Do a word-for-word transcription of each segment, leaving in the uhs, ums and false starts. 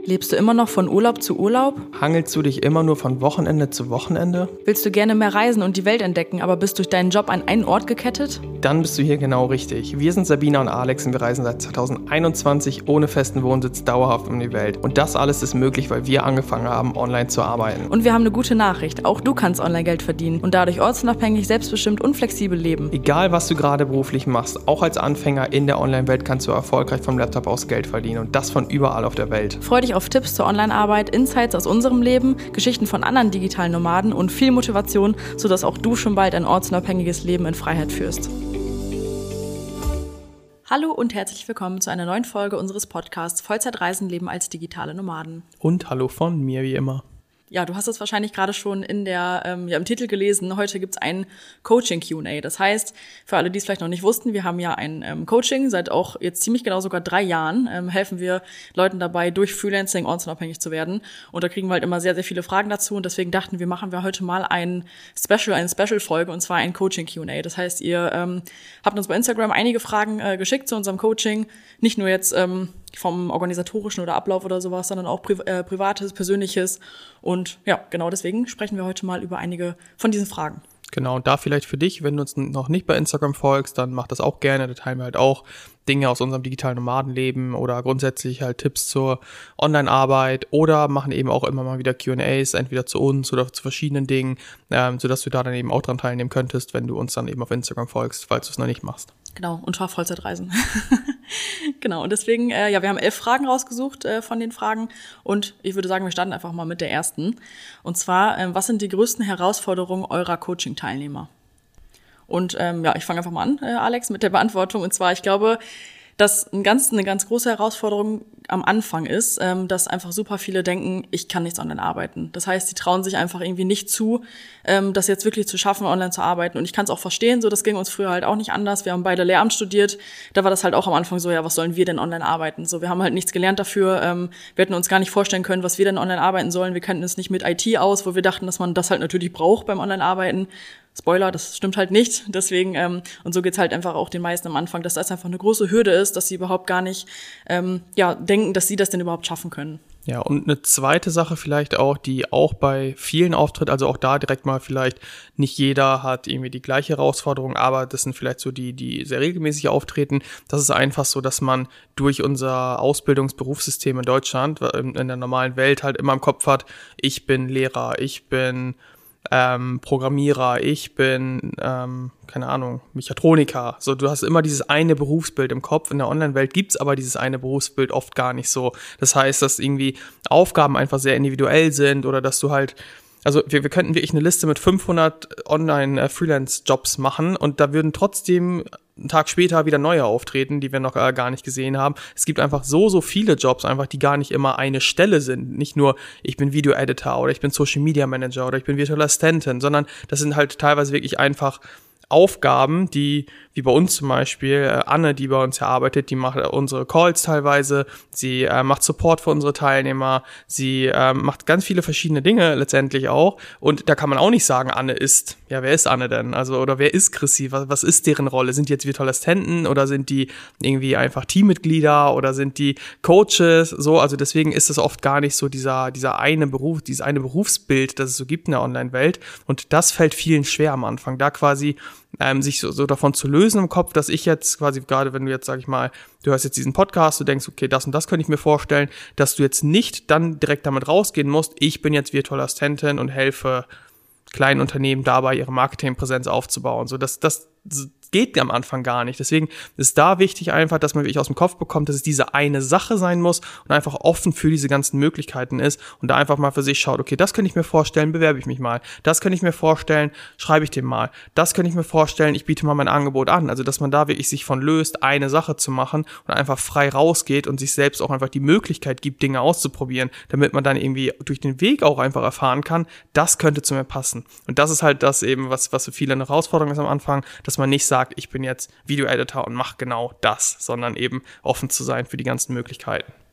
Lebst du immer noch von Urlaub zu Urlaub? Hangelst du dich immer nur von Wochenende zu Wochenende? Willst du gerne mehr reisen und die Welt entdecken, aber bist durch deinen Job an einen Ort gekettet? Dann bist du hier genau richtig. Wir sind Sabina und Alex und wir reisen seit zweitausendeinundzwanzig ohne festen Wohnsitz dauerhaft um die Welt. Und das alles ist möglich, weil wir angefangen haben, online zu arbeiten. Und wir haben eine gute Nachricht. Auch du kannst online Geld verdienen und dadurch ortsunabhängig, selbstbestimmt und flexibel leben. Egal, was du gerade beruflich machst, auch als Anfänger in der Online-Welt kannst du erfolgreich vom Laptop aus Geld verdienen und das von überall auf der Welt. Freu dich auf Tipps zur Online-Arbeit, Insights aus unserem Leben, Geschichten von anderen digitalen Nomaden und viel Motivation, sodass auch du schon bald ein ortsunabhängiges Leben in Freiheit führst. Hallo und herzlich willkommen zu einer neuen Folge unseres Podcasts Vollzeitreisen leben als digitale Nomaden. Und hallo von mir wie immer. Ja, du hast es wahrscheinlich gerade schon in der, ähm, ja, im Titel gelesen. Heute gibt's ein Coaching-Q und A. Das heißt, für alle, die es vielleicht noch nicht wussten, wir haben ja ein ähm, Coaching. Seit auch jetzt ziemlich genau sogar drei Jahren ähm, helfen wir Leuten dabei, durch Freelancing ortsunabhängig zu werden. Und da kriegen wir halt immer sehr, sehr viele Fragen dazu. Und deswegen dachten wir, machen wir heute mal ein Special, eine Special-Folge, und zwar ein Coaching-Q und A. Das heißt, ihr ähm, habt uns bei Instagram einige Fragen äh, geschickt zu unserem Coaching. Nicht nur jetzt ähm, vom organisatorischen oder Ablauf oder sowas, sondern auch Pri- äh, Privates, Persönliches. Und ja, genau deswegen sprechen wir heute mal über einige von diesen Fragen. Genau, und da vielleicht für dich, wenn du uns noch nicht bei Instagram folgst, dann mach das auch gerne. Da teilen wir halt auch Dinge aus unserem digitalen Nomadenleben oder grundsätzlich halt Tipps zur Online-Arbeit oder machen eben auch immer mal wieder Q und A's, entweder zu uns oder zu verschiedenen Dingen, ähm, sodass du da dann eben auch dran teilnehmen könntest, wenn du uns dann eben auf Instagram folgst, falls du es noch nicht machst. Genau, und zwar Vollzeitreisen. Genau, und deswegen, äh, ja, wir haben elf Fragen rausgesucht äh, von den Fragen und ich würde sagen, wir starten einfach mal mit der ersten. Und zwar, ähm, was sind die größten Herausforderungen eurer Coaching-Teilnehmer? Und ähm, ja, ich fange einfach mal an, äh, Alex, mit der Beantwortung. Und zwar, ich glaube, dass ein ganz, eine ganz große Herausforderung am Anfang ist, ähm, dass einfach super viele denken, ich kann nichts online arbeiten. Das heißt, sie trauen sich einfach irgendwie nicht zu, ähm, das jetzt wirklich zu schaffen, online zu arbeiten. Und ich kann es auch verstehen, so, das ging uns früher halt auch nicht anders. Wir haben beide Lehramt studiert, da war das halt auch am Anfang so, ja, was sollen wir denn online arbeiten? So, wir haben halt nichts gelernt dafür, ähm, wir hätten uns gar nicht vorstellen können, was wir denn online arbeiten sollen. Wir kannten uns nicht mit I T aus, wo wir dachten, dass man das halt natürlich braucht beim Online-Arbeiten. Spoiler, das stimmt halt nicht. Deswegen, ähm, und so geht's halt einfach auch den meisten am Anfang, dass das einfach eine große Hürde ist, dass sie überhaupt gar nicht ähm, ja denken, dass sie das denn überhaupt schaffen können. Ja, und eine zweite Sache vielleicht auch, die auch bei vielen auftritt, also auch da direkt mal vielleicht, nicht jeder hat irgendwie die gleiche Herausforderung, aber das sind vielleicht so die, die sehr regelmäßig auftreten. Das ist einfach so, dass man durch unser Ausbildungsberufssystem in Deutschland, in, in der normalen Welt halt immer im Kopf hat, ich bin Lehrer, ich bin Ähm, Programmierer, ich bin, ähm, keine Ahnung, Mechatroniker. So, du hast immer dieses eine Berufsbild im Kopf. In der Online-Welt gibt's aber dieses eine Berufsbild oft gar nicht so. Das heißt, dass irgendwie Aufgaben einfach sehr individuell sind oder dass du halt, also wir, wir könnten wirklich eine Liste mit fünfhundert Online-Freelance-Jobs machen und da würden trotzdem einen Tag später wieder neue auftreten, die wir noch äh, gar nicht gesehen haben. Es gibt einfach so, so viele Jobs einfach, die gar nicht immer eine Stelle sind. Nicht nur, ich bin Video-Editor oder ich bin Social-Media-Manager oder ich bin virtuelle Assistentin, sondern das sind halt teilweise wirklich einfach Aufgaben, die, wie bei uns zum Beispiel, äh, Anne, die bei uns ja arbeitet, die macht unsere Calls teilweise, sie äh, macht Support für unsere Teilnehmer, sie äh, macht ganz viele verschiedene Dinge letztendlich auch und da kann man auch nicht sagen, Anne ist, ja, wer ist Anne denn? Also, oder wer ist Chrissy? Was, was ist deren Rolle? Sind die jetzt virtuelle Assistenten oder sind die irgendwie einfach Teammitglieder oder sind die Coaches? So, also deswegen ist es oft gar nicht so dieser, dieser eine Beruf, dieses eine Berufsbild, das es so gibt in der Online-Welt und das fällt vielen schwer am Anfang, da quasi Ähm, sich so, so davon zu lösen im Kopf, dass ich jetzt quasi, gerade wenn du jetzt, sag ich mal, du hörst jetzt diesen Podcast, du denkst, okay, das und das könnte ich mir vorstellen, dass du jetzt nicht dann direkt damit rausgehen musst, ich bin jetzt virtuelle Assistentin und helfe kleinen Unternehmen dabei, ihre Marketingpräsenz aufzubauen. So, das, das geht am Anfang gar nicht. Deswegen ist da wichtig einfach, dass man wirklich aus dem Kopf bekommt, dass es diese eine Sache sein muss und einfach offen für diese ganzen Möglichkeiten ist und da einfach mal für sich schaut, okay, das könnte ich mir vorstellen, bewerbe ich mich mal. Das könnte ich mir vorstellen, schreibe ich dem mal. Das könnte ich mir vorstellen, ich biete mal mein Angebot an. Also, dass man da wirklich sich von löst, eine Sache zu machen und einfach frei rausgeht und sich selbst auch einfach die Möglichkeit gibt, Dinge auszuprobieren, damit man dann irgendwie durch den Weg auch einfach erfahren kann, das könnte zu mir passen. Und das ist halt das eben, was, was für viele eine Herausforderung ist am Anfang, dass man nicht sagt, ich bin jetzt Video-Editor und mache genau das, sondern eben offen zu sein für die ganzen Möglichkeiten.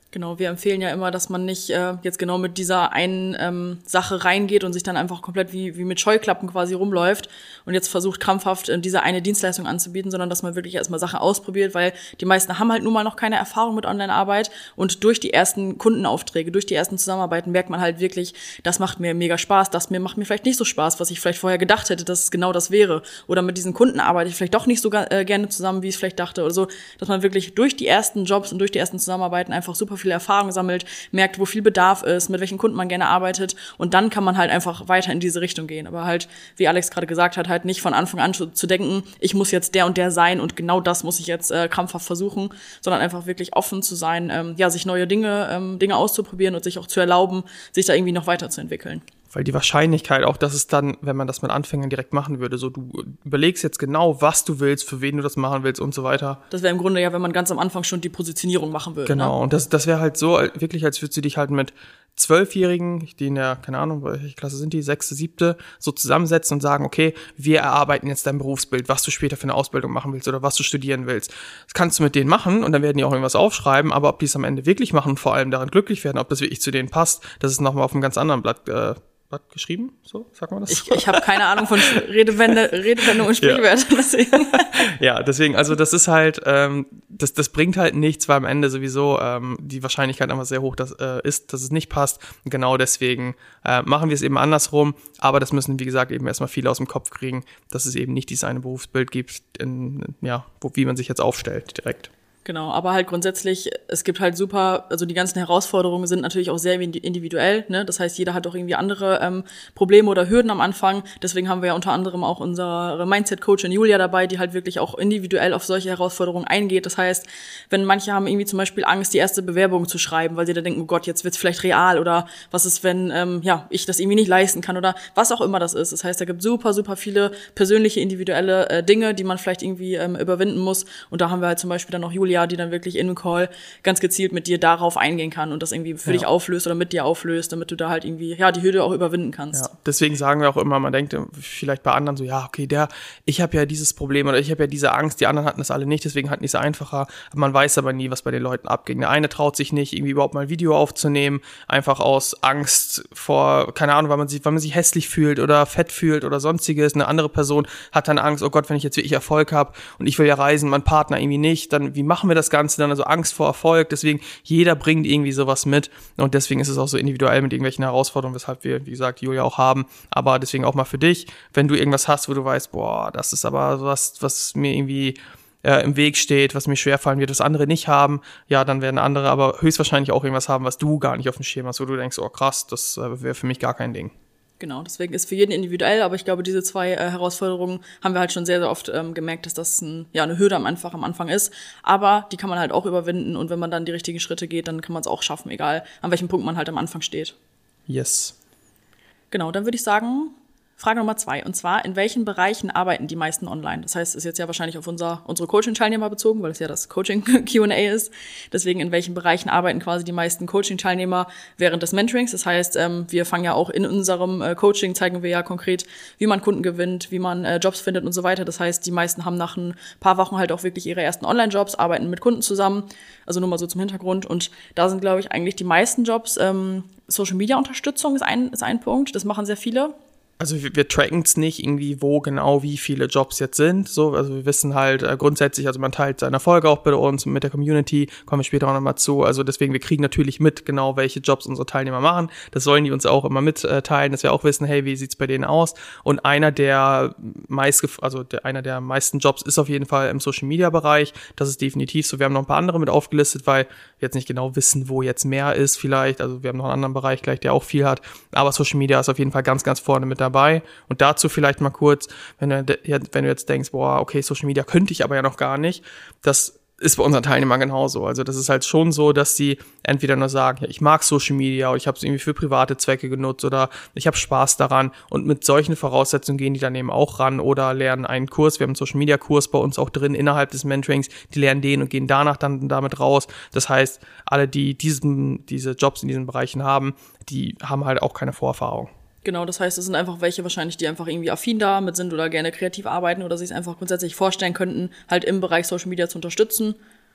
Genau, wir empfehlen ja immer, dass man nicht äh, jetzt genau mit dieser einen ähm, Sache reingeht und sich dann einfach komplett wie wie mit Scheuklappen quasi rumläuft und jetzt versucht krampfhaft äh, diese eine Dienstleistung anzubieten, sondern dass man wirklich erstmal Sachen ausprobiert, weil die meisten haben halt nun mal noch keine Erfahrung mit Online-Arbeit und durch die ersten Kundenaufträge, durch die ersten Zusammenarbeiten merkt man halt wirklich, das macht mir mega Spaß, das mir macht mir vielleicht nicht so Spaß, was ich vielleicht vorher gedacht hätte, dass es genau das wäre. Oder mit diesen Kunden arbeite ich vielleicht doch nicht so äh, gerne zusammen, wie ich es vielleicht dachte oder so, dass man wirklich durch die ersten Jobs und durch die ersten Zusammenarbeiten einfach super viele Erfahrungen sammelt, merkt, wo viel Bedarf ist, mit welchen Kunden man gerne arbeitet und dann kann man halt einfach weiter in diese Richtung gehen. Aber halt, wie Alex gerade gesagt hat, halt nicht von Anfang an zu, zu denken, ich muss jetzt der und der sein und genau das muss ich jetzt äh, krampfhaft versuchen, sondern einfach wirklich offen zu sein, ähm, ja, sich neue Dinge, ähm, Dinge auszuprobieren und sich auch zu erlauben, sich da irgendwie noch weiterzuentwickeln. Weil die Wahrscheinlichkeit auch, dass es dann, wenn man das mit Anfängern direkt machen würde, so du überlegst jetzt genau, was du willst, für wen du das machen willst und so weiter. Das wäre im Grunde ja, wenn man ganz am Anfang schon die Positionierung machen würde. Genau, ne? Und das das wäre halt so, wirklich, als würdest du dich halt mit Zwölfjährigen, die in der, keine Ahnung, welche Klasse sind die, sechste, siebte, so zusammensetzen und sagen, okay, wir erarbeiten jetzt dein Berufsbild, was du später für eine Ausbildung machen willst oder was du studieren willst. Das kannst du mit denen machen und dann werden die auch irgendwas aufschreiben, aber ob die es am Ende wirklich machen und vor allem daran glücklich werden, ob das wirklich zu denen passt, das ist nochmal auf einem ganz anderen Blatt äh, Blatt geschrieben, so, sagt man das? Ich, ich habe keine Ahnung von Redewende, Redewendung und Sprichwörtern, ja. deswegen. Ja, deswegen, also das ist halt, ähm, das, das bringt halt nichts, weil am Ende sowieso ähm, die Wahrscheinlichkeit einfach sehr hoch dass, äh, ist, dass es nicht passt. Und genau deswegen äh, machen wir es eben andersrum, aber das müssen, wie gesagt, eben erstmal viele aus dem Kopf kriegen, dass es eben nicht dieses eine Berufsbild gibt, in, ja, wo, wie man sich jetzt aufstellt direkt. Genau, aber halt grundsätzlich, es gibt halt super, also die ganzen Herausforderungen sind natürlich auch sehr individuell, ne? Das heißt, jeder hat auch irgendwie andere ähm, Probleme oder Hürden am Anfang. Deswegen haben wir ja unter anderem auch unsere Mindset-Coachin Julia dabei, die halt wirklich auch individuell auf solche Herausforderungen eingeht. Das heißt, wenn manche haben irgendwie zum Beispiel Angst, die erste Bewerbung zu schreiben, weil sie da denken, oh Gott, jetzt wird's vielleicht real oder was ist, wenn ähm, ja ich das irgendwie nicht leisten kann oder was auch immer das ist. Das heißt, da gibt super, super viele persönliche, individuelle äh, Dinge, die man vielleicht irgendwie ähm, überwinden muss. Und da haben wir halt zum Beispiel dann auch Julia, die dann wirklich in einem Call ganz gezielt mit dir darauf eingehen kann und das irgendwie für ja. dich auflöst oder mit dir auflöst, damit du da halt irgendwie ja die Hürde auch überwinden kannst. Ja. Deswegen sagen wir auch immer, man denkt vielleicht bei anderen so, ja, okay, der, ich habe ja dieses Problem oder ich habe ja diese Angst, die anderen hatten das alle nicht, deswegen hatten die es einfacher. Man weiß aber nie, was bei den Leuten abging. Der eine traut sich nicht, irgendwie überhaupt mal ein Video aufzunehmen, einfach aus Angst vor, keine Ahnung, weil man sich, weil man sich hässlich fühlt oder fett fühlt oder sonstiges. Eine andere Person hat dann Angst, oh Gott, wenn ich jetzt wirklich Erfolg habe und ich will ja reisen, mein Partner irgendwie nicht, dann wie machen wir das Ganze dann, also Angst vor Erfolg, deswegen jeder bringt irgendwie sowas mit und deswegen ist es auch so individuell mit irgendwelchen Herausforderungen, weshalb wir, wie gesagt, Julia auch haben, aber deswegen auch mal für dich, wenn du irgendwas hast, wo du weißt, boah, das ist aber was, was mir irgendwie äh, im Weg steht, was mir schwerfallen wird, was andere nicht haben, ja, dann werden andere aber höchstwahrscheinlich auch irgendwas haben, was du gar nicht auf dem Schirm hast, wo du denkst, oh krass, das äh, wäre für mich gar kein Ding. Genau, deswegen ist für jeden individuell, aber ich glaube, diese zwei äh, Herausforderungen haben wir halt schon sehr, sehr oft ähm, gemerkt, dass das ein, ja, eine Hürde am Anfang, am Anfang ist. Aber die kann man halt auch überwinden und wenn man dann die richtigen Schritte geht, dann kann man es auch schaffen, egal an welchem Punkt man halt am Anfang steht. Yes. Genau, dann würde ich sagen, Frage Nummer zwei, und zwar, in welchen Bereichen arbeiten die meisten online? Das heißt, ist jetzt ja wahrscheinlich auf unser, unsere Coaching-Teilnehmer bezogen, weil es ja das Coaching-Q und A ist. Deswegen, in welchen Bereichen arbeiten quasi die meisten Coaching-Teilnehmer während des Mentorings? Das heißt, wir fangen ja auch in unserem Coaching, zeigen wir ja konkret, wie man Kunden gewinnt, wie man Jobs findet und so weiter. Das heißt, die meisten haben nach ein paar Wochen halt auch wirklich ihre ersten Online-Jobs, arbeiten mit Kunden zusammen. Also nur mal so zum Hintergrund. Und da sind, glaube ich, eigentlich die meisten Jobs, ähm, Social-Media-Unterstützung ist ein, ist ein Punkt. Das machen sehr viele. Also wir, wir tracken es nicht irgendwie, wo genau wie viele Jobs jetzt sind. So, also wir wissen halt äh, grundsätzlich, also man teilt seine Erfolge auch bei uns mit der Community, kommen wir später auch nochmal zu. Also deswegen, wir kriegen natürlich mit, genau welche Jobs unsere Teilnehmer machen. Das sollen die uns auch immer mitteilen, dass wir auch wissen, hey, wie sieht's bei denen aus? Und einer der meist, also der, einer der meisten Jobs ist auf jeden Fall im Social Media Bereich. Das ist definitiv so. Wir haben noch ein paar andere mit aufgelistet, weil wir jetzt nicht genau wissen, wo jetzt mehr ist vielleicht. Also wir haben noch einen anderen Bereich gleich, der auch viel hat. Aber Social Media ist auf jeden Fall ganz, ganz vorne mit dabei. Dabei. Und dazu vielleicht mal kurz, wenn du, wenn du jetzt denkst, boah, okay, Social Media könnte ich aber ja noch gar nicht, das ist bei unseren Teilnehmern genauso. Also das ist halt schon so, dass sie entweder nur sagen, ja, ich mag Social Media oder ich habe es irgendwie für private Zwecke genutzt oder ich habe Spaß daran und mit solchen Voraussetzungen gehen die dann eben auch ran oder lernen einen Kurs. Wir haben einen Social Media Kurs bei uns auch drin innerhalb des Mentorings, die lernen den und gehen danach dann damit raus. Das heißt, alle, die diesen, diese Jobs in diesen Bereichen haben, die haben halt auch keine Vorerfahrung. Genau, das heißt, es sind einfach welche wahrscheinlich, die einfach irgendwie affin damit sind oder gerne kreativ arbeiten oder sich es einfach grundsätzlich vorstellen könnten, halt im Bereich Social Media zu unterstützen.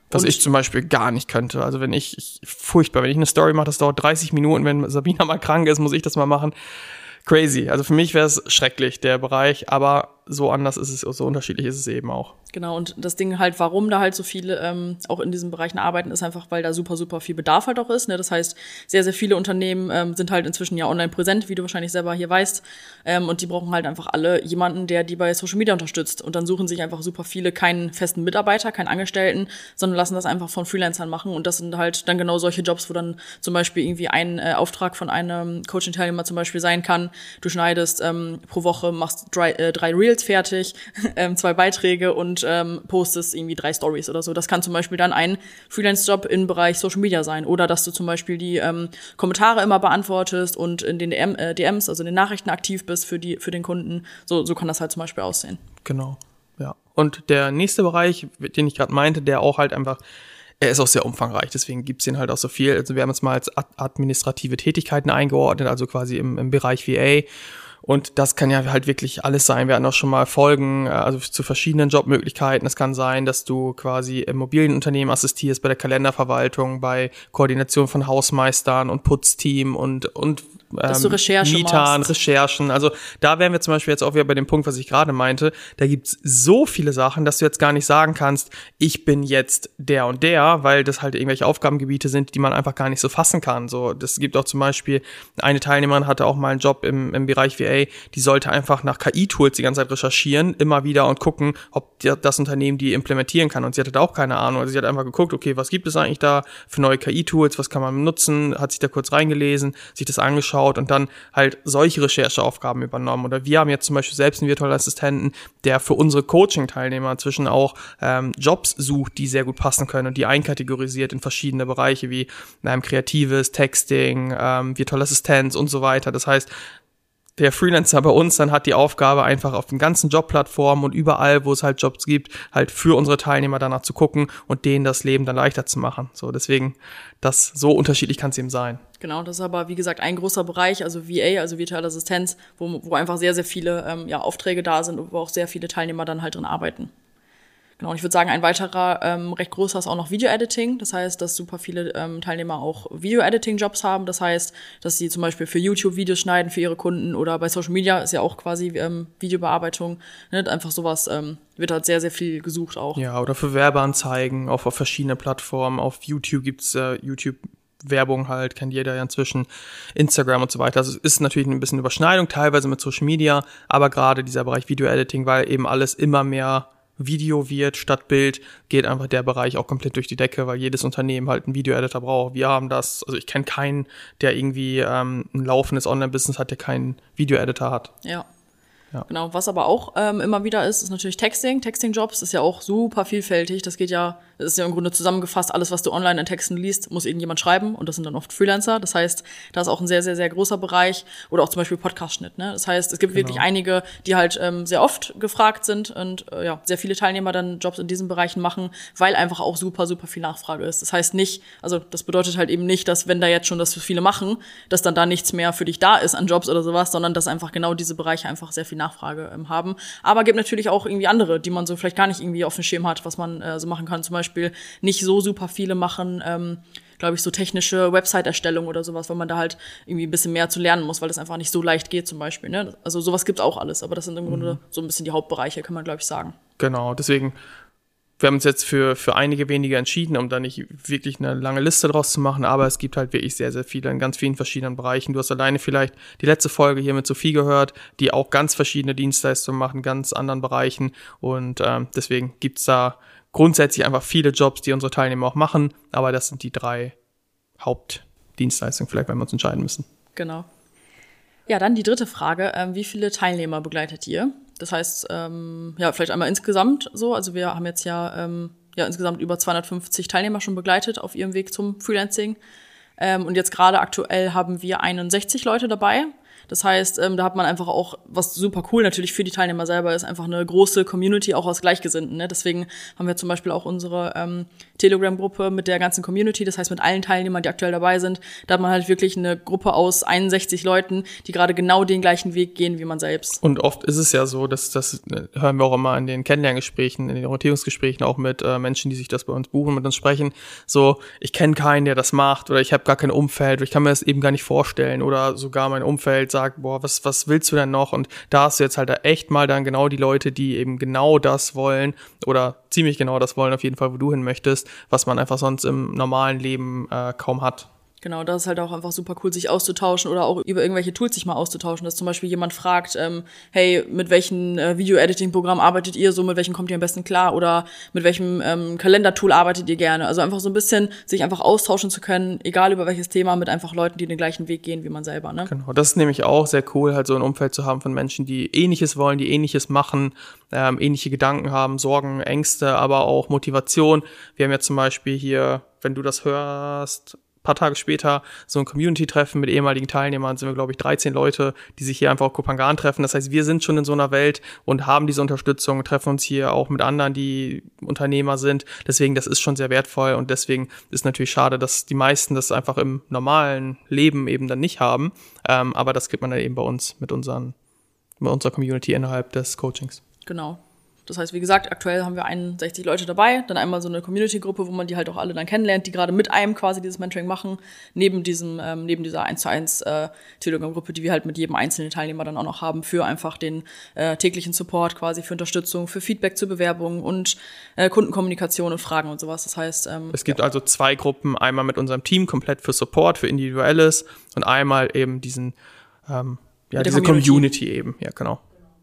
Was Und ich zum Beispiel gar nicht könnte. Also wenn ich, ich furchtbar, wenn ich eine Story mache, das dauert dreißig Minuten, wenn Sabina mal krank ist, muss ich das mal machen. Crazy. Also für mich wäre es schrecklich, der Bereich, aber so anders ist es, so unterschiedlich ist es eben auch. Genau, und das Ding halt, warum da halt so viele ähm, auch in diesen Bereichen arbeiten, ist einfach, weil da super, super viel Bedarf halt auch ist. Ne? Das heißt, sehr, sehr viele Unternehmen ähm, sind halt inzwischen ja online präsent, wie du wahrscheinlich selber hier weißt. Ähm, und die brauchen halt einfach alle jemanden, der die bei Social Media unterstützt. Und dann suchen sich einfach super viele keinen festen Mitarbeiter, keinen Angestellten, sondern lassen das einfach von Freelancern machen. Und das sind halt dann genau solche Jobs, wo dann zum Beispiel irgendwie ein äh, Auftrag von einem Coaching-Teilnehmer zum Beispiel sein kann. Du schneidest ähm, pro Woche, machst drei, äh, drei Reels fertig, ähm, zwei Beiträge und ähm, postest irgendwie drei Stories oder so. Das kann zum Beispiel dann ein Freelance-Job im Bereich Social Media sein. Oder dass du zum Beispiel die ähm, Kommentare immer beantwortest und in den D M, äh, D Ms, also in den Nachrichten aktiv bist für die für den Kunden. So, so kann das halt zum Beispiel aussehen. Genau, ja. Und der nächste Bereich, den ich gerade meinte, der auch halt einfach, er ist auch sehr umfangreich, deswegen gibt's den halt auch so viel. Also wir haben jetzt mal als administrative Tätigkeiten eingeordnet, also quasi im, im Bereich V A. Und das kann ja halt wirklich alles sein. Wir hatten auch schon mal Folgen, also zu verschiedenen Jobmöglichkeiten. Es kann sein, dass du quasi im Immobilienunternehmen assistierst, bei der Kalenderverwaltung, bei Koordination von Hausmeistern und Putzteam und, und dass du Recherche Mietern, machst. Recherchen. Also da wären wir zum Beispiel jetzt auch wieder bei dem Punkt, was ich gerade meinte. Da gibt's so viele Sachen, dass du jetzt gar nicht sagen kannst, ich bin jetzt der und der, weil das halt irgendwelche Aufgabengebiete sind, die man einfach gar nicht so fassen kann. So, das gibt auch zum Beispiel, eine Teilnehmerin hatte auch mal einen Job im, im Bereich V A, die sollte einfach nach K I-Tools die ganze Zeit recherchieren, immer wieder und gucken, ob das Unternehmen die implementieren kann. Und sie hatte da auch keine Ahnung. Also sie hat einfach geguckt, okay, was gibt es eigentlich da für neue K I-Tools, was kann man nutzen, hat sich da kurz reingelesen, sich das angeschaut und dann halt solche Rechercheaufgaben übernommen. Oder wir haben jetzt zum Beispiel selbst einen virtuellen Assistenten, der für unsere Coaching-Teilnehmer inzwischen auch ähm, Jobs sucht, die sehr gut passen können und die einkategorisiert in verschiedene Bereiche wie ähm, Kreatives, Texting, ähm, virtuelle Assistenz und so weiter. Das heißt, der Freelancer bei uns dann hat die Aufgabe, einfach auf den ganzen Jobplattformen und überall, wo es halt Jobs gibt, halt für unsere Teilnehmer danach zu gucken und denen das Leben dann leichter zu machen. So, deswegen, das so unterschiedlich kann es eben sein. Genau, das ist aber, wie gesagt, ein großer Bereich, also V A, also virtuelle Assistenz, wo, wo einfach sehr, sehr viele ähm, ja, Aufträge da sind und wo auch sehr viele Teilnehmer dann halt drin arbeiten. Genau, und ich würde sagen, ein weiterer ähm, recht großer ist auch noch Video-Editing. Das heißt, dass super viele ähm, Teilnehmer auch Video-Editing-Jobs haben. Das heißt, dass sie zum Beispiel für YouTube Videos schneiden für ihre Kunden oder bei Social Media ist ja auch quasi ähm, Videobearbeitung. Ne? Einfach sowas ähm, wird halt sehr, sehr viel gesucht auch. Ja, oder für Werbeanzeigen, auch auf verschiedene Plattformen. Auf YouTube gibt's äh, YouTube Werbung halt, kennt jeder ja inzwischen, Instagram und so weiter. Also es ist natürlich ein bisschen Überschneidung, teilweise mit Social Media, aber gerade dieser Bereich Video-Editing, weil eben alles immer mehr Video wird statt Bild, geht einfach der Bereich auch komplett durch die Decke, weil jedes Unternehmen halt einen Video-Editor braucht. Wir haben das, also ich kenne keinen, der irgendwie ähm, ein laufendes Online-Business hat, der keinen Video-Editor hat. Ja. Ja. Genau, was aber auch ähm, immer wieder ist, ist natürlich Texting. Texting-Jobs ist ja auch super vielfältig. Das geht ja, das ist ja im Grunde zusammengefasst, alles, was du online in Texten liest, muss irgendjemand schreiben und das sind dann oft Freelancer. Das heißt, da ist auch ein sehr, sehr, sehr großer Bereich oder auch zum Beispiel Podcast-Schnitt. Ne? Das heißt, es gibt Genau. wirklich einige, die halt ähm, sehr oft gefragt sind und äh, ja, sehr viele Teilnehmer dann Jobs in diesen Bereichen machen, weil einfach auch super, super viel Nachfrage ist. Das heißt nicht, also das bedeutet halt eben nicht, dass wenn da jetzt schon das für viele machen, dass dann da nichts mehr für dich da ist an Jobs oder sowas, sondern dass einfach genau diese Bereiche einfach sehr viel Nachfrage ähm, haben. Aber gibt natürlich auch irgendwie andere, die man so vielleicht gar nicht irgendwie auf dem Schirm hat, was man äh, so machen kann. Zum Beispiel nicht so super viele machen, ähm, glaube ich, so technische Website-Erstellung oder sowas, weil man da halt irgendwie ein bisschen mehr zu lernen muss, weil das einfach nicht so leicht geht zum Beispiel. Ne? Also sowas gibt's auch alles, aber das sind im Grunde so ein bisschen die Hauptbereiche, kann man, glaube ich, sagen. Genau, deswegen, wir haben uns jetzt für für einige wenige entschieden, um da nicht wirklich eine lange Liste draus zu machen, aber es gibt halt wirklich sehr, sehr viele in ganz vielen verschiedenen Bereichen. Du hast alleine vielleicht die letzte Folge hier mit Sophie gehört, die auch ganz verschiedene Dienstleistungen machen, ganz anderen Bereichen und ähm, deswegen gibt's da grundsätzlich einfach viele Jobs, die unsere Teilnehmer auch machen, aber das sind die drei Hauptdienstleistungen, vielleicht, wenn wir uns entscheiden müssen. Genau. Ja, dann die dritte Frage, ähm, wie viele Teilnehmer begleitet ihr? Das heißt, ähm, ja, vielleicht einmal insgesamt so, also wir haben jetzt ja, ähm, ja insgesamt über zweihundertfünfzig Teilnehmer schon begleitet auf ihrem Weg zum Freelancing ähm, und jetzt gerade aktuell haben wir einundsechzig Leute dabei. Das heißt, ähm, da hat man einfach auch, was super cool natürlich für die Teilnehmer selber ist, einfach eine große Community auch aus Gleichgesinnten. Ne? Deswegen haben wir zum Beispiel auch unsere ähm, Telegram-Gruppe mit der ganzen Community, das heißt mit allen Teilnehmern, die aktuell dabei sind. Da hat man halt wirklich eine Gruppe aus einundsechzig Leuten, die gerade genau den gleichen Weg gehen wie man selbst. Und oft ist es ja so, dass das hören wir auch immer in den Kennenlerngesprächen, in den Orientierungsgesprächen auch mit äh, Menschen, die sich das bei uns buchen, mit uns sprechen, so, ich kenne keinen, der das macht oder ich habe gar kein Umfeld, oder ich kann mir das eben gar nicht vorstellen oder sogar mein Umfeld sagt, boah, was was willst du denn noch? Und da hast du jetzt halt echt mal dann genau die Leute, die eben genau das wollen oder ziemlich genau das wollen, auf jeden Fall, wo du hin möchtest, was man einfach sonst im normalen Leben äh, kaum hat. Genau, das ist halt auch einfach super cool, sich auszutauschen oder auch über irgendwelche Tools sich mal auszutauschen, dass zum Beispiel jemand fragt, ähm, hey, mit welchem äh, Video-Editing-Programm arbeitet ihr so, mit welchem kommt ihr am besten klar oder mit welchem ähm, Kalendertool arbeitet ihr gerne? Also einfach so ein bisschen sich einfach austauschen zu können, egal über welches Thema, mit einfach Leuten, die den gleichen Weg gehen wie man selber, ne? Genau, das ist nämlich auch sehr cool, halt so ein Umfeld zu haben von Menschen, die Ähnliches wollen, die Ähnliches machen, ähm, ähnliche Gedanken haben, Sorgen, Ängste, aber auch Motivation. Wir haben ja zum Beispiel hier, wenn du das hörst, paar Tage später so ein Community-Treffen mit ehemaligen Teilnehmern, sind wir, glaube ich, dreizehn Leute, die sich hier einfach auf Kopangan treffen. Das heißt, wir sind schon in so einer Welt und haben diese Unterstützung, treffen uns hier auch mit anderen, die Unternehmer sind. Deswegen, das ist schon sehr wertvoll und deswegen ist natürlich schade, dass die meisten das einfach im normalen Leben eben dann nicht haben. Ähm, aber das kriegt man dann eben bei uns mit unseren, mit unserer Community innerhalb des Coachings. Genau. Das heißt, wie gesagt, aktuell haben wir einundsechzig Leute dabei, dann einmal so eine Community-Gruppe, wo man die halt auch alle dann kennenlernt, die gerade mit einem quasi dieses Mentoring machen, neben diesem, ähm, neben dieser eins zu eins äh, Telegram-Gruppe, die wir halt mit jedem einzelnen Teilnehmer dann auch noch haben, für einfach den äh, täglichen Support quasi, für Unterstützung, für Feedback zur Bewerbung und äh, Kundenkommunikation und Fragen und sowas. Das heißt, ähm, es gibt ja. also zwei Gruppen, einmal mit unserem Team komplett für Support, für Individuelles und einmal eben diesen, ähm, ja, diese Community. Community eben, ja, genau.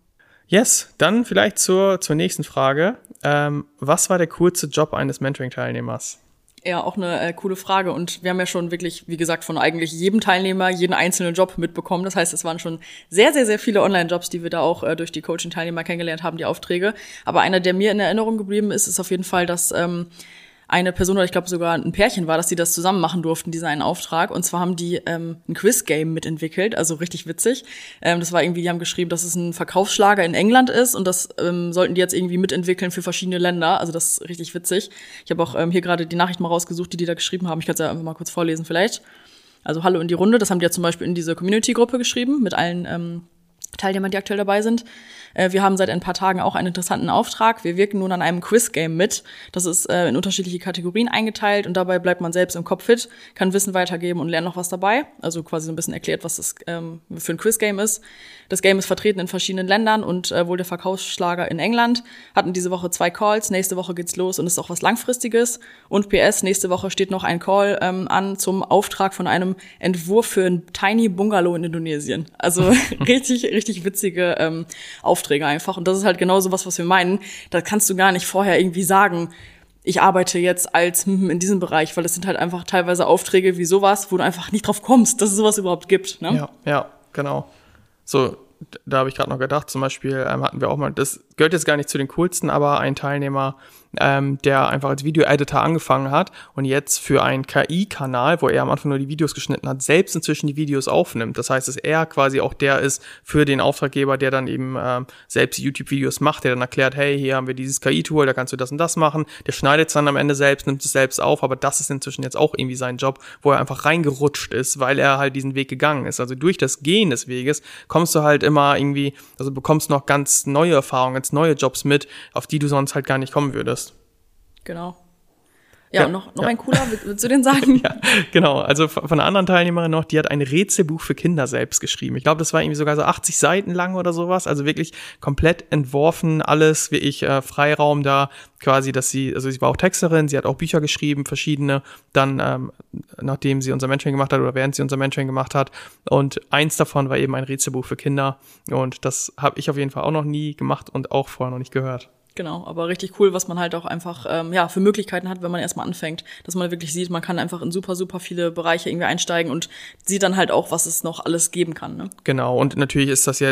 Yes, dann vielleicht zur, zur nächsten Frage. Ähm, was war der coolste Job eines Mentoring-Teilnehmers? Ja, auch eine äh, coole Frage. Und wir haben ja schon wirklich, wie gesagt, von eigentlich jedem Teilnehmer jeden einzelnen Job mitbekommen. Das heißt, es waren schon sehr, sehr, sehr viele Online-Jobs, die wir da auch äh, durch die Coaching-Teilnehmer kennengelernt haben, die Aufträge. Aber einer, der mir in Erinnerung geblieben ist, ist auf jeden Fall, dass ähm, eine Person, oder ich glaube sogar ein Pärchen war, dass die das zusammen machen durften, diesen einen Auftrag. Und zwar haben die ähm, ein Quiz-Game mitentwickelt, also richtig witzig. Ähm, das war irgendwie, die haben geschrieben, dass es ein Verkaufsschlager in England ist und das ähm, sollten die jetzt irgendwie mitentwickeln für verschiedene Länder. Also das ist richtig witzig. Ich habe auch ähm, hier gerade die Nachricht mal rausgesucht, die die da geschrieben haben. Ich kann es ja einfach mal kurz vorlesen vielleicht. Also Hallo in die Runde, das haben die ja zum Beispiel in diese Community-Gruppe geschrieben mit allen ähm, Teilnehmer, die aktuell dabei sind. Wir haben seit ein paar Tagen auch einen interessanten Auftrag. Wir wirken nun an einem Quiz-Game mit. Das ist äh, in unterschiedliche Kategorien eingeteilt und dabei bleibt man selbst im Kopf fit, kann Wissen weitergeben und lernt noch was dabei. Also quasi so ein bisschen erklärt, was das ähm, für ein Quiz-Game ist. Das Game ist vertreten in verschiedenen Ländern und äh, wohl der Verkaufsschlager in England. Hatten diese Woche zwei Calls. Nächste Woche geht's los und ist auch was Langfristiges. Und P S, nächste Woche steht noch ein Call ähm, an zum Auftrag von einem Entwurf für ein Tiny Bungalow in Indonesien. Also richtig, richtig witzige ähm, Aufträge einfach. Und das ist halt genau so was, was wir meinen. Da kannst du gar nicht vorher irgendwie sagen, ich arbeite jetzt als in diesem Bereich, weil das sind halt einfach teilweise Aufträge wie sowas, wo du einfach nicht drauf kommst, dass es sowas überhaupt gibt. Ne? Ja, ja, genau. So, da habe ich gerade noch gedacht, zum Beispiel ähm, hatten wir auch mal, das gehört jetzt gar nicht zu den coolsten, aber ein Teilnehmer, ähm, der einfach als Video-Editor angefangen hat und jetzt für einen K I-Kanal, wo er am Anfang nur die Videos geschnitten hat, selbst inzwischen die Videos aufnimmt. Das heißt, dass er quasi auch der ist für den Auftraggeber, der dann eben ähm, selbst YouTube-Videos macht, der dann erklärt, hey, hier haben wir dieses K I-Tool, da kannst du das und das machen. Der schneidet es dann am Ende selbst, nimmt es selbst auf, aber das ist inzwischen jetzt auch irgendwie sein Job, wo er einfach reingerutscht ist, weil er halt diesen Weg gegangen ist. Also durch das Gehen des Weges kommst du halt immer irgendwie, also bekommst noch ganz neue Erfahrungen, ganz neue Jobs mit, auf die du sonst halt gar nicht kommen würdest. Genau. Ja, Ja, und noch, noch ja. ein cooler, willst du den sagen? Ja, genau. Also von einer anderen Teilnehmerin noch, die hat ein Rätselbuch für Kinder selbst geschrieben. Ich glaube, das war irgendwie sogar so achtzig Seiten lang oder sowas. Also wirklich komplett entworfen, alles wirklich äh, Freiraum da quasi, dass sie, also sie war auch Texterin, sie hat auch Bücher geschrieben, verschiedene, dann ähm, nachdem sie unser Mentoring gemacht hat oder während sie unser Mentoring gemacht hat. Und eins davon war eben ein Rätselbuch für Kinder. Und das habe ich auf jeden Fall auch noch nie gemacht und auch vorher noch nicht gehört. Genau, aber richtig cool, was man halt auch einfach ähm, ja für Möglichkeiten hat, wenn man erstmal anfängt, dass man wirklich sieht, man kann einfach in super, super viele Bereiche irgendwie einsteigen und sieht dann halt auch, was es noch alles geben kann. Ne? Genau, und natürlich ist das jetzt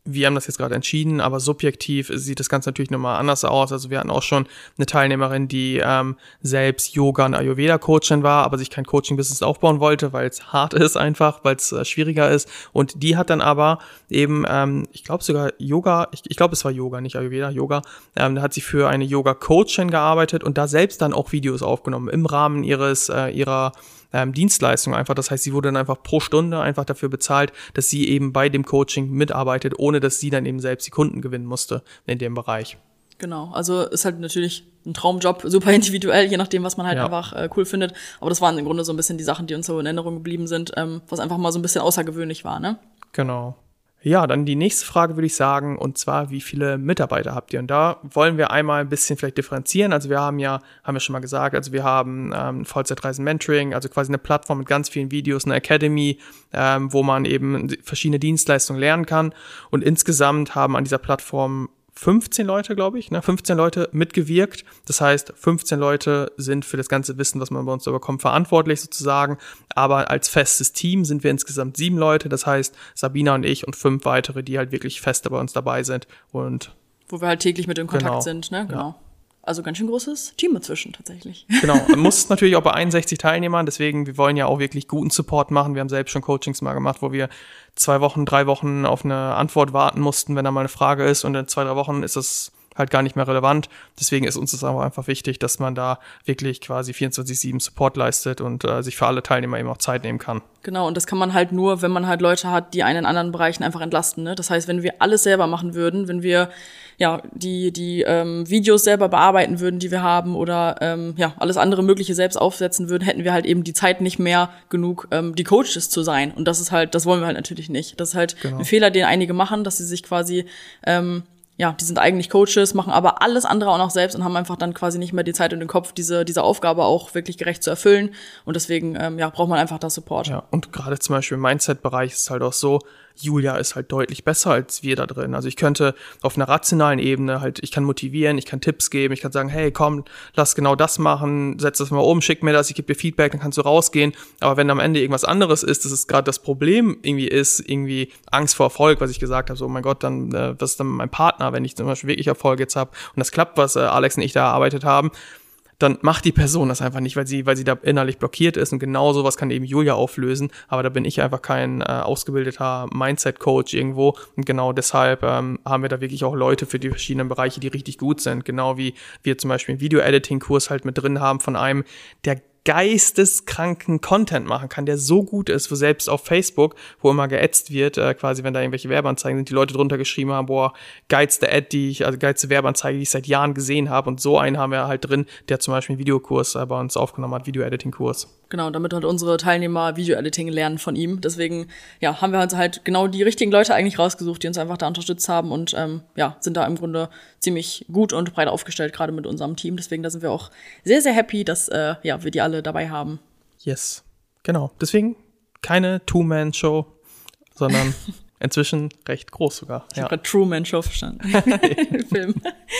wir haben das jetzt gerade entschieden, aber subjektiv sieht das Ganze natürlich nochmal anders aus. Also wir hatten auch schon eine Teilnehmerin, die ähm, selbst Yoga- und Ayurveda-Coachin war, aber sich kein Coaching-Business aufbauen wollte, weil es hart ist einfach, weil es äh, schwieriger ist. Und die hat dann aber eben, ähm, ich glaube sogar Yoga, ich, ich glaube es war Yoga, nicht Ayurveda, Yoga, ähm, da hat sie für eine Yoga-Coachin gearbeitet und da selbst dann auch Videos aufgenommen im Rahmen ihres äh, ihrer Ähm, Dienstleistung einfach. Das heißt, sie wurde dann einfach pro Stunde einfach dafür bezahlt, dass sie eben bei dem Coaching mitarbeitet, ohne dass sie dann eben selbst die Kunden gewinnen musste in dem Bereich. Genau, also ist halt natürlich ein Traumjob, super individuell, je nachdem, was man halt ja. einfach äh, cool findet. Aber das waren im Grunde so ein bisschen die Sachen, die uns so in Erinnerung geblieben sind, ähm, was einfach mal so ein bisschen außergewöhnlich war, ne? Genau. Ja, dann die nächste Frage würde ich sagen, und zwar, wie viele Mitarbeiter habt ihr? Und da wollen wir einmal ein bisschen vielleicht differenzieren. Also wir haben ja, haben wir schon mal gesagt, also wir haben ähm, Vollzeitreisen-Mentoring, also quasi eine Plattform mit ganz vielen Videos, eine Academy, ähm, wo man eben verschiedene Dienstleistungen lernen kann. Und insgesamt haben an dieser Plattform fünfzehn Leute, glaube ich, ne, fünfzehn Leute mitgewirkt. Das heißt, fünfzehn Leute sind für das ganze Wissen, was man bei uns so bekommt, verantwortlich sozusagen. Aber als festes Team sind wir insgesamt sieben Leute. Das heißt, Sabina und ich und fünf weitere, die halt wirklich fest bei uns dabei sind. Und wo wir halt täglich mit in Kontakt genau. sind, ne? Genau. Ja. Also ganz schön großes Team dazwischen tatsächlich. Genau, man muss natürlich auch bei einundsechzig Teilnehmern, deswegen, wir wollen ja auch wirklich guten Support machen. Wir haben selbst schon Coachings mal gemacht, wo wir zwei Wochen, drei Wochen auf eine Antwort warten mussten, wenn da mal eine Frage ist, und in zwei, drei Wochen ist das halt gar nicht mehr relevant. Deswegen ist uns das aber einfach wichtig, dass man da wirklich quasi vierundzwanzig sieben Support leistet und äh, sich für alle Teilnehmer eben auch Zeit nehmen kann. Genau, und das kann man halt nur, wenn man halt Leute hat, die einen in anderen Bereichen einfach entlasten, ne? Das heißt, wenn wir alles selber machen würden, wenn wir ja die die ähm, Videos selber bearbeiten würden, die wir haben, oder ähm, ja alles andere Mögliche selbst aufsetzen würden, hätten wir halt eben die Zeit nicht mehr genug, ähm, die Coaches zu sein. Und das ist halt, das wollen wir halt natürlich nicht. Das ist halt genau. ein Fehler, den einige machen, dass sie sich quasi ähm, ja, die sind eigentlich Coaches, machen aber alles andere auch noch selbst und haben einfach dann quasi nicht mehr die Zeit und den Kopf, diese diese Aufgabe auch wirklich gerecht zu erfüllen. Und deswegen ähm, ja, braucht man einfach da Support. Ja, und gerade zum Beispiel im Mindset-Bereich ist es halt auch so, Julia ist halt deutlich besser als wir da drin. Also ich könnte auf einer rationalen Ebene halt, ich kann motivieren, ich kann Tipps geben, ich kann sagen, hey, komm, lass genau das machen, setz das mal um, schick mir das, ich gebe dir Feedback, dann kannst du rausgehen. Aber wenn am Ende irgendwas anderes ist, dass es gerade das Problem irgendwie ist, irgendwie Angst vor Erfolg, was ich gesagt habe, so, oh mein Gott, dann, äh, was ist dann mit meinem Partner, wenn ich zum Beispiel wirklich Erfolg jetzt habe und das klappt, was äh, Alex und ich da erarbeitet haben, dann macht die Person das einfach nicht, weil sie weil sie da innerlich blockiert ist, und genau sowas kann eben Julia auflösen, aber da bin ich einfach kein äh, ausgebildeter Mindset-Coach irgendwo, und genau deshalb ähm, haben wir da wirklich auch Leute für die verschiedenen Bereiche, die richtig gut sind, genau wie wir zum Beispiel einen Video-Editing-Kurs halt mit drin haben von einem, der geisteskranken Content machen kann, der so gut ist, wo selbst auf Facebook, wo immer geätzt wird, äh, quasi wenn da irgendwelche Werbeanzeigen sind, die Leute drunter geschrieben haben, boah, geilste Ad, die ich, also geilste Werbeanzeige, die ich seit Jahren gesehen habe, und so einen haben wir halt drin, der zum Beispiel einen Videokurs äh, bei uns aufgenommen hat, Video-Editing-Kurs. Genau, damit halt unsere Teilnehmer Video-Editing lernen von ihm. Deswegen, ja, haben wir uns halt genau die richtigen Leute eigentlich rausgesucht, die uns einfach da unterstützt haben, und ähm, ja, sind da im Grunde ziemlich gut und breit aufgestellt, gerade mit unserem Team. Deswegen, da sind wir auch sehr, sehr happy, dass äh, ja, wir die alle dabei haben. Yes, genau. Deswegen keine Two-Man-Show, sondern inzwischen recht groß sogar. Ich ja. habe gerade Truman-Show verstanden. Film.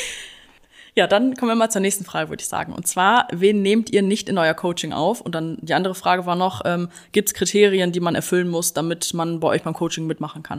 Ja, dann kommen wir mal zur nächsten Frage, würde ich sagen. Und zwar, wen nehmt ihr nicht in euer Coaching auf? Und dann die andere Frage war noch, ähm, gibt es Kriterien, die man erfüllen muss, damit man bei euch beim Coaching mitmachen kann?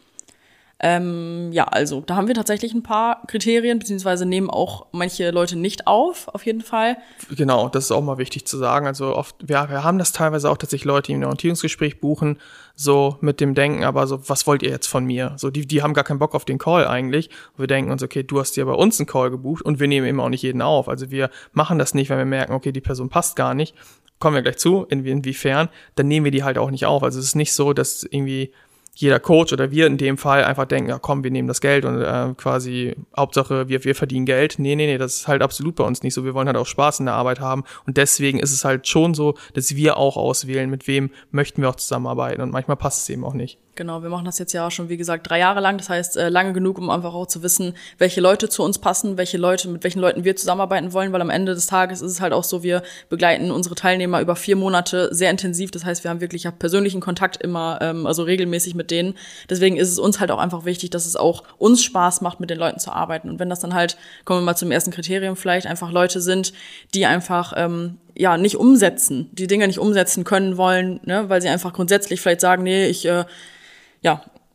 Ähm, ja, also da haben wir tatsächlich ein paar Kriterien, beziehungsweise nehmen auch manche Leute nicht auf, auf jeden Fall. Genau, das ist auch mal wichtig zu sagen. Also oft, wir, wir haben das teilweise auch, dass sich Leute ein Orientierungsgespräch buchen, so mit dem Denken, aber so, was wollt ihr jetzt von mir? So, die, die haben gar keinen Bock auf den Call eigentlich. Und wir denken uns, okay, du hast dir bei uns einen Call gebucht, und wir nehmen eben auch nicht jeden auf. Also wir machen das nicht, wenn wir merken, okay, die Person passt gar nicht. Kommen wir gleich zu, in, inwiefern, dann nehmen wir die halt auch nicht auf. Also es ist nicht so, dass irgendwie jeder Coach oder wir in dem Fall einfach denken, ja komm, wir nehmen das Geld und äh, quasi Hauptsache wir wir verdienen Geld. Nee, nee, nee, das ist halt absolut bei uns nicht so. Wir wollen halt auch Spaß in der Arbeit haben, und deswegen ist es halt schon so, dass wir auch auswählen, mit wem möchten wir auch zusammenarbeiten, und manchmal passt es eben auch nicht. Genau, wir machen das jetzt ja schon, wie gesagt, drei Jahre lang. Das heißt, äh, lange genug, um einfach auch zu wissen, welche Leute zu uns passen, welche Leute, mit welchen Leuten wir zusammenarbeiten wollen, weil am Ende des Tages ist es halt auch so, wir begleiten unsere Teilnehmer über vier Monate sehr intensiv. Das heißt, wir haben wirklich persönlichen Kontakt immer, ähm, also regelmäßig mit denen. Deswegen ist es uns halt auch einfach wichtig, dass es auch uns Spaß macht, mit den Leuten zu arbeiten. Und wenn das dann halt, kommen wir mal zum ersten Kriterium vielleicht, einfach Leute sind, die einfach ähm, ja nicht umsetzen, die Dinge nicht umsetzen können wollen, ne, weil sie einfach grundsätzlich vielleicht sagen, nee, ich äh, ja,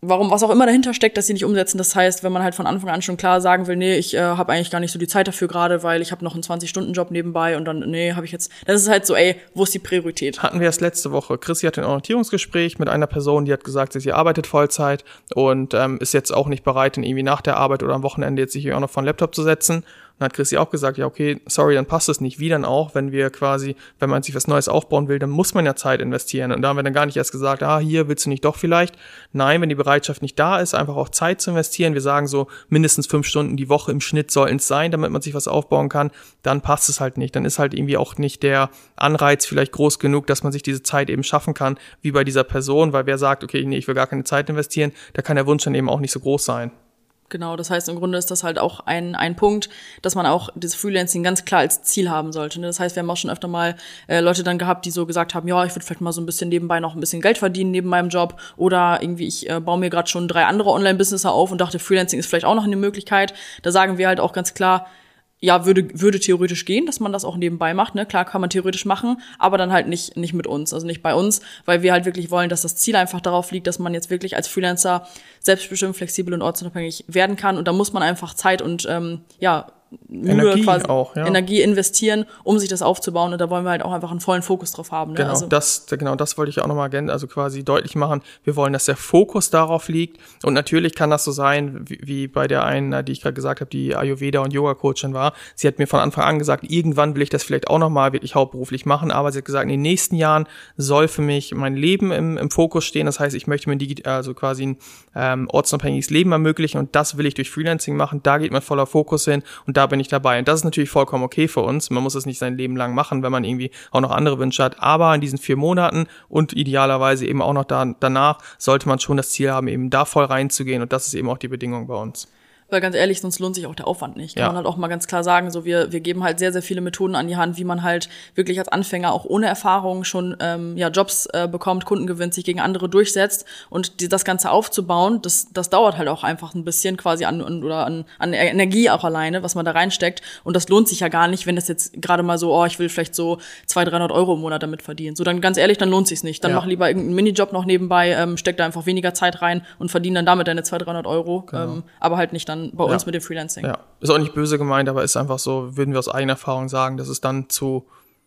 warum, was auch immer dahinter steckt, dass sie nicht umsetzen. Das heißt, wenn man halt von Anfang an schon klar sagen will, nee, ich äh, habe eigentlich gar nicht so die Zeit dafür gerade, weil ich habe noch einen zwanzig-Stunden-Job nebenbei und dann, nee, habe ich jetzt, dann ist es halt so, ey, wo ist die Priorität? Hatten wir erst letzte Woche. Chrissy hatte ein Orientierungsgespräch mit einer Person, die hat gesagt, sie arbeitet Vollzeit und ähm, ist jetzt auch nicht bereit, dann irgendwie nach der Arbeit oder am Wochenende jetzt sich hier auch noch vor den Laptop zu setzen. Dann hat Chrissy auch gesagt, ja okay, sorry, dann passt es nicht. Wie dann auch, wenn wir quasi, wenn man sich was Neues aufbauen will, dann muss man ja Zeit investieren. Und da haben wir dann gar nicht erst gesagt, ah, hier willst du nicht doch vielleicht. Nein, wenn die Bereitschaft nicht da ist, einfach auch Zeit zu investieren. Wir sagen so, mindestens fünf Stunden die Woche im Schnitt sollten es sein, damit man sich was aufbauen kann. Dann passt es halt nicht. Dann ist halt irgendwie auch nicht der Anreiz vielleicht groß genug, dass man sich diese Zeit eben schaffen kann, wie bei dieser Person. Weil wer sagt, okay, nee, ich will gar keine Zeit investieren, da kann der Wunsch dann eben auch nicht so groß sein. Genau, das heißt, im Grunde ist das halt auch ein ein Punkt, dass man auch das Freelancing ganz klar als Ziel haben sollte. Das heißt, wir haben auch schon öfter mal äh, Leute dann gehabt, die so gesagt haben, ja, ich würde vielleicht mal so ein bisschen nebenbei noch ein bisschen Geld verdienen neben meinem Job oder irgendwie, ich äh, baue mir gerade schon drei andere Online-Businesses auf und dachte, Freelancing ist vielleicht auch noch eine Möglichkeit. Da sagen wir halt auch ganz klar, ja, würde würde theoretisch gehen, dass man das auch nebenbei macht, ne? Klar kann man theoretisch machen, aber dann halt nicht nicht mit uns, also nicht bei uns, weil wir halt wirklich wollen, dass das Ziel einfach darauf liegt, dass man jetzt wirklich als Freelancer selbstbestimmt, flexibel und ortsunabhängig werden kann und da muss man einfach Zeit und ähm, ja, Mühe Energie quasi, auch, ja. Energie investieren, um sich das aufzubauen und da wollen wir halt auch einfach einen vollen Fokus drauf haben. Ne? Genau, also. das, genau, das wollte ich auch nochmal gerne, also quasi deutlich machen. Wir wollen, dass der Fokus darauf liegt und natürlich kann das so sein, wie, wie bei der einen, die ich gerade gesagt habe, die Ayurveda- und Yoga-Coachin war. Sie hat mir von Anfang an gesagt, irgendwann will ich das vielleicht auch nochmal wirklich hauptberuflich machen, aber sie hat gesagt, in den nächsten Jahren soll für mich mein Leben im, im Fokus stehen. Das heißt, ich möchte mir digi- also quasi ein ähm, ortsunabhängiges Leben ermöglichen und das will ich durch Freelancing machen. Da geht mein voller Fokus hin und da bin ich dabei. Und das ist natürlich vollkommen okay für uns. Man muss es nicht sein Leben lang machen, wenn man irgendwie auch noch andere Wünsche hat. Aber in diesen vier Monaten und idealerweise eben auch noch da, danach sollte man schon das Ziel haben, eben da voll reinzugehen. Und das ist eben auch die Bedingung bei uns. Weil ganz ehrlich, sonst lohnt sich auch der Aufwand nicht. Kann ja. man halt auch mal ganz klar sagen, so wir wir geben halt sehr, sehr viele Methoden an die Hand, wie man halt wirklich als Anfänger auch ohne Erfahrung schon ähm, ja Jobs äh, bekommt, Kunden gewinnt, sich gegen andere durchsetzt und die, das Ganze aufzubauen, das das dauert halt auch einfach ein bisschen quasi an, an oder an, an Energie auch alleine, was man da reinsteckt und das lohnt sich ja gar nicht, wenn das jetzt gerade mal so, oh, ich will vielleicht so zweihundert, dreihundert Euro im Monat damit verdienen. So, dann ganz ehrlich, dann lohnt sich's nicht. Dann ja. mach lieber irgendeinen Minijob noch nebenbei, ähm, steck da einfach weniger Zeit rein und verdien dann damit deine zweihundert, dreihundert Euro, genau. ähm, aber halt nicht dann bei uns ja. mit dem Freelancing. Ja, ist auch nicht böse gemeint, aber ist einfach so, würden wir aus eigener Erfahrung sagen, dass es dann zu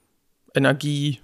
Energie